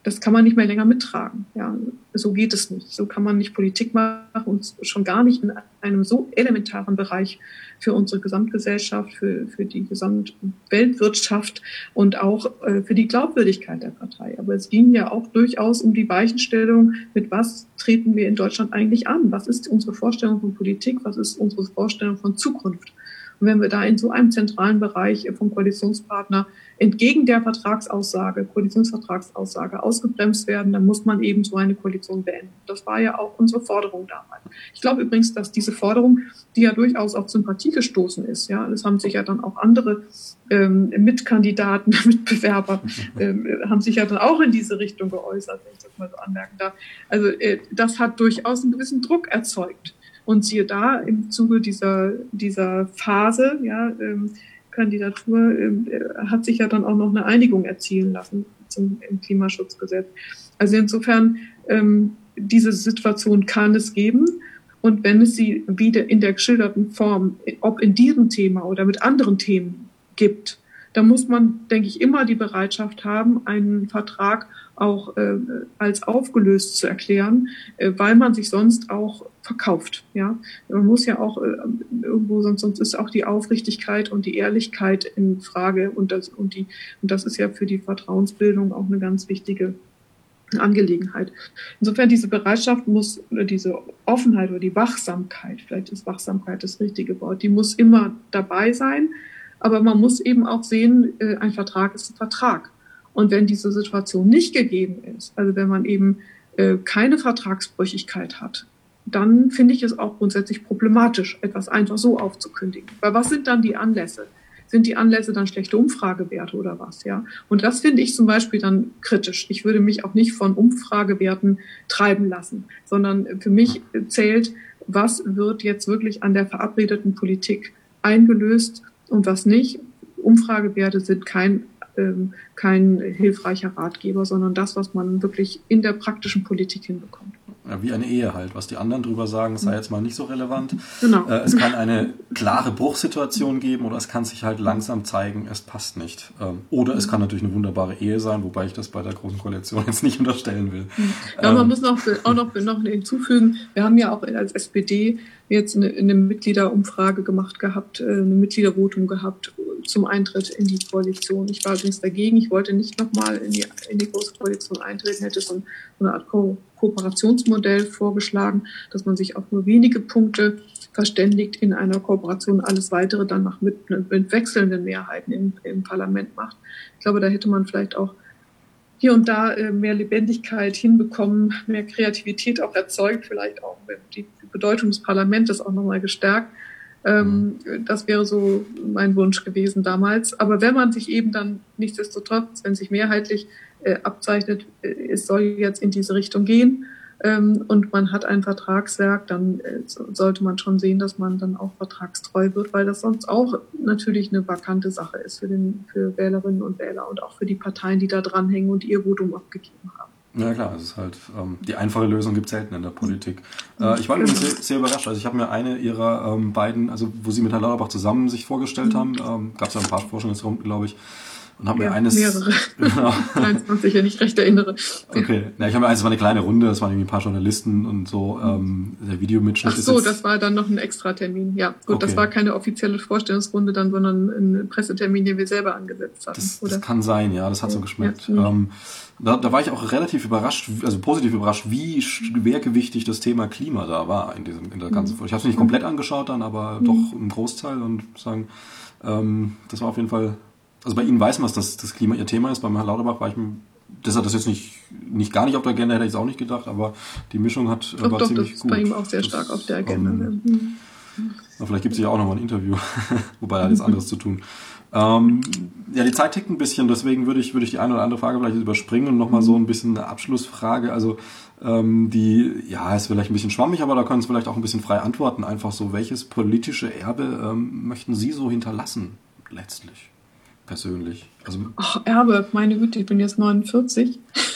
das kann man nicht mehr länger mittragen. Ja, so geht es nicht. So kann man nicht Politik machen und schon gar nicht in einem so elementaren Bereich für unsere Gesamtgesellschaft, für, für die Gesamtweltwirtschaft und auch äh, für die Glaubwürdigkeit der Partei. Aber es ging ja auch durchaus um die Weichenstellung, mit was treten wir in Deutschland eigentlich an? Was ist unsere Vorstellung von Politik? Was ist unsere Vorstellung von Zukunft? Und wenn wir da in so einem zentralen Bereich vom Koalitionspartner entgegen der Vertragsaussage, Koalitionsvertragsaussage ausgebremst werden, dann muss man eben so eine Koalition beenden. Das war ja auch unsere Forderung damals. Ich glaube übrigens, dass diese Forderung, die ja durchaus auf Sympathie gestoßen ist, ja, das haben sich ja dann auch andere ähm, Mitkandidaten, Mitbewerber, ähm, haben sich ja dann auch in diese Richtung geäußert, wenn ich das mal so anmerken darf. Also äh, das hat durchaus einen gewissen Druck erzeugt. Und siehe da, im Zuge dieser, dieser Phase, ja, ähm, Kandidatur, ähm, hat sich ja dann auch noch eine Einigung erzielen lassen zum, im Klimaschutzgesetz. Also insofern, ähm, diese Situation kann es geben. Und wenn es sie wieder in der geschilderten Form, ob in diesem Thema oder mit anderen Themen gibt, dann muss man, denke ich, immer die Bereitschaft haben, einen Vertrag auch äh, als aufgelöst zu erklären, äh, weil man sich sonst auch verkauft. Ja, man muss ja auch äh, irgendwo, sonst, sonst ist auch die Aufrichtigkeit und die Ehrlichkeit in Frage und das und die und das ist ja für die Vertrauensbildung auch eine ganz wichtige Angelegenheit. Insofern diese Bereitschaft muss oder diese Offenheit oder die Wachsamkeit, vielleicht ist Wachsamkeit das richtige Wort, die muss immer dabei sein. Aber man muss eben auch sehen, ein Vertrag ist ein Vertrag. Und wenn diese Situation nicht gegeben ist, also wenn man eben keine Vertragsbrüchigkeit hat, dann finde ich es auch grundsätzlich problematisch, etwas einfach so aufzukündigen. Weil was sind dann die Anlässe? Sind die Anlässe dann schlechte Umfragewerte oder was? Ja? Und das finde ich zum Beispiel dann kritisch. Ich würde mich auch nicht von Umfragewerten treiben lassen, sondern für mich zählt, was wird jetzt wirklich an der verabredeten Politik eingelöst und was nicht. Umfragewerte sind kein, ähm, kein hilfreicher Ratgeber, sondern das, was man wirklich in der praktischen Politik hinbekommt. Ja, wie eine Ehe halt. Was die anderen drüber sagen, sei jetzt mal nicht so relevant. Genau. Äh, es kann eine klare Bruchsituation geben oder es kann sich halt langsam zeigen, es passt nicht. Ähm, oder es kann natürlich eine wunderbare Ehe sein, wobei ich das bei der Großen Koalition jetzt nicht unterstellen will. Ja, ähm, man muss noch, auch noch, noch hinzufügen, wir haben ja auch als S P D jetzt eine, eine Mitgliederumfrage gemacht gehabt, eine Mitgliedervotum gehabt zum Eintritt in die Koalition. Ich war übrigens dagegen. Ich wollte nicht nochmal in die, in die Große Koalition eintreten, hätte so eine Art Ko- Kooperationsmodell vorgeschlagen, dass man sich auf nur wenige Punkte verständigt in einer Kooperation, alles weitere dann noch mit, mit wechselnden Mehrheiten im, im Parlament macht. Ich glaube, da hätte man vielleicht auch hier und da mehr Lebendigkeit hinbekommen, mehr Kreativität auch erzeugt, vielleicht auch die Bedeutung des Parlaments auch nochmal gestärkt. Ähm, das wäre so mein Wunsch gewesen damals. Aber wenn man sich eben dann nichtsdestotrotz, wenn sich mehrheitlich äh, abzeichnet, äh, es soll jetzt in diese Richtung gehen ähm, und man hat ein Vertragswerk, dann äh, sollte man schon sehen, dass man dann auch vertragstreu wird, weil das sonst auch natürlich eine vakante Sache ist für, den, für Wählerinnen und Wähler und auch für die Parteien, die da dranhängen und ihr Votum abgegeben haben. Ja klar, es ist halt ähm, die einfache Lösung gibt es selten in der Politik. Äh, ich war übrigens sehr, sehr überrascht. Also ich habe mir eine ihrer ähm, beiden, also wo sie mit Herrn Lauterbach zusammen sich vorgestellt haben, ähm, gab es ja ein paar Vorstellungsrunden, glaube ich, und habe ja, mir eines mehrere. Genau. dreiundzwanzig, wenn ich recht erinnere. Okay, ja, ich habe mir eins, das war eine kleine Runde, das waren irgendwie ein paar Journalisten und so. Ähm, der Videomitschnitt Ach ist so, jetzt, das war dann noch ein Extratermin. Ja, gut, okay. Das war keine offizielle Vorstellungsrunde dann, sondern ein Pressetermin, den wir selber angesetzt hatten. Das, oder? das kann sein, ja, das hat ja, so geschmeckt. Ja. Ähm, da, da war ich auch relativ überrascht, also positiv überrascht, wie schwergewichtig das Thema Klima da war in diesem in der ganzen Folge. Ich habe es nicht komplett angeschaut dann, aber mhm. doch im Großteil und sagen, ähm, das war auf jeden Fall. Also bei Ihnen weiß man, dass das, das Klima Ihr Thema ist. Beim Herrn Lauterbach war ich, das hat das jetzt nicht, nicht gar nicht auf der Agenda, hätte ich es auch nicht gedacht, aber die Mischung hat doch, war doch, ziemlich das gut. Ist bei ihm auch sehr stark das, auf der Agenda. Ähm, mhm. na, vielleicht gibt es ja auch nochmal ein Interview, wobei er hat jetzt anderes zu tun. Ähm, ja, die Zeit tickt ein bisschen, deswegen würde ich, würde ich die eine oder andere Frage vielleicht überspringen und nochmal so ein bisschen eine Abschlussfrage. Also ähm, die, ja, ist vielleicht ein bisschen schwammig, aber da können Sie vielleicht auch ein bisschen frei antworten. Einfach so, welches politische Erbe ähm, möchten Sie so hinterlassen, letztlich? Persönlich. Also, Ach, Erbe, meine Güte, ich bin jetzt neunundvierzig.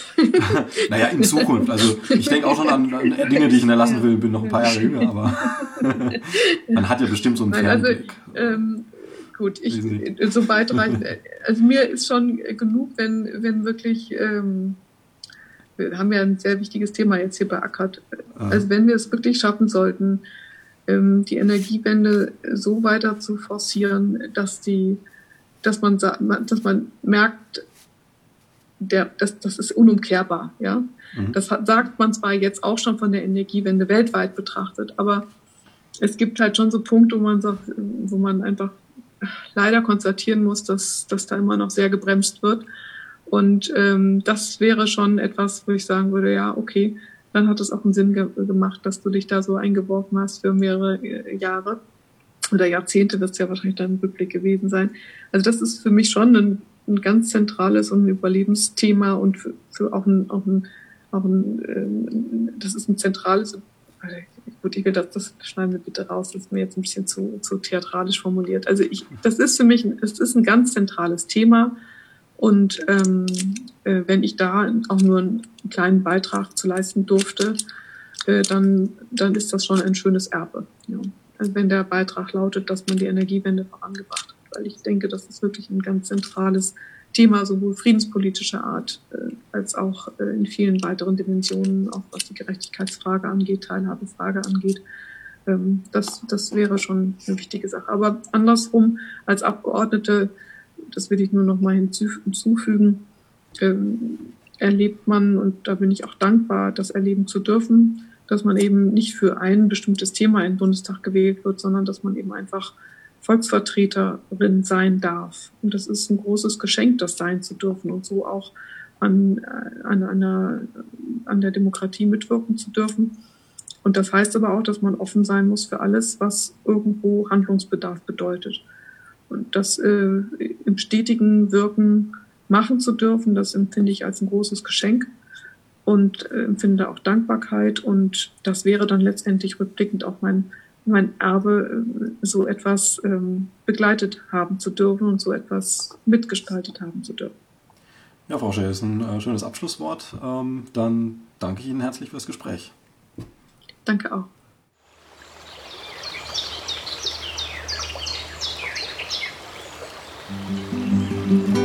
Naja, in Zukunft. Also ich denke auch schon an, an Dinge, die ich hinterlassen will, bin noch ein paar Jahre jünger, aber man hat ja bestimmt so einen Fernblick. Also, ähm, gut, ich so weit rein, also mir ist schon genug, wenn, wenn wirklich ähm, wir haben ja ein sehr wichtiges Thema jetzt hier bei Ackert. Also wenn wir es wirklich schaffen sollten, die Energiewende so weiter zu forcieren, dass die, dass man, dass man merkt, der, das, das ist unumkehrbar, ja. Mhm. Das hat, sagt man zwar jetzt auch schon von der Energiewende weltweit betrachtet, aber es gibt halt schon so Punkte, wo man sagt, wo man einfach leider konstatieren muss, dass, dass da immer noch sehr gebremst wird. Und ähm, das wäre schon etwas, wo ich sagen würde, ja, okay, dann hat es auch einen Sinn ge- gemacht, dass du dich da so eingeworfen hast für mehrere äh, Jahre oder Jahrzehnte, wird es ja wahrscheinlich dann im Rückblick gewesen sein. Also das ist für mich schon ein, ein ganz zentrales und ein Überlebensthema und für, für auch ein, auch ein, auch ein äh, das ist ein zentrales, gut, ich will das, das schneiden wir bitte raus, das ist mir jetzt ein bisschen zu, zu theatralisch formuliert. Also ich, das ist für mich, es ist ein ganz zentrales Thema. Und ähm, äh, wenn ich da auch nur einen kleinen Beitrag zu leisten durfte, äh, dann, dann ist das schon ein schönes Erbe. Ja. Also wenn der Beitrag lautet, dass man die Energiewende vorangebracht hat. Weil ich denke, das ist wirklich ein ganz zentrales Thema, sowohl friedenspolitischer Art äh, als auch äh, in vielen weiteren Dimensionen, auch was die Gerechtigkeitsfrage angeht, Teilhabefrage angeht. Ähm, das, das wäre schon eine wichtige Sache. Aber andersrum, als Abgeordnete, das will ich nur noch mal hinzufügen, ähm, erlebt man, und da bin ich auch dankbar, das erleben zu dürfen, dass man eben nicht für ein bestimmtes Thema in den Bundestag gewählt wird, sondern dass man eben einfach Volksvertreterin sein darf. Und das ist ein großes Geschenk, das sein zu dürfen und so auch an, an, einer, an der Demokratie mitwirken zu dürfen. Und das heißt aber auch, dass man offen sein muss für alles, was irgendwo Handlungsbedarf bedeutet. Und das äh, im stetigen Wirken machen zu dürfen, das empfinde ich als ein großes Geschenk und äh, empfinde auch Dankbarkeit. Und das wäre dann letztendlich rückblickend auch mein, mein Erbe, äh, so etwas ähm, begleitet haben zu dürfen und so etwas mitgestaltet haben zu dürfen. Ja, Frau Schell, ist ein äh, schönes Abschlusswort. Ähm, dann danke ich Ihnen herzlich fürs Gespräch. Danke auch. Thank you.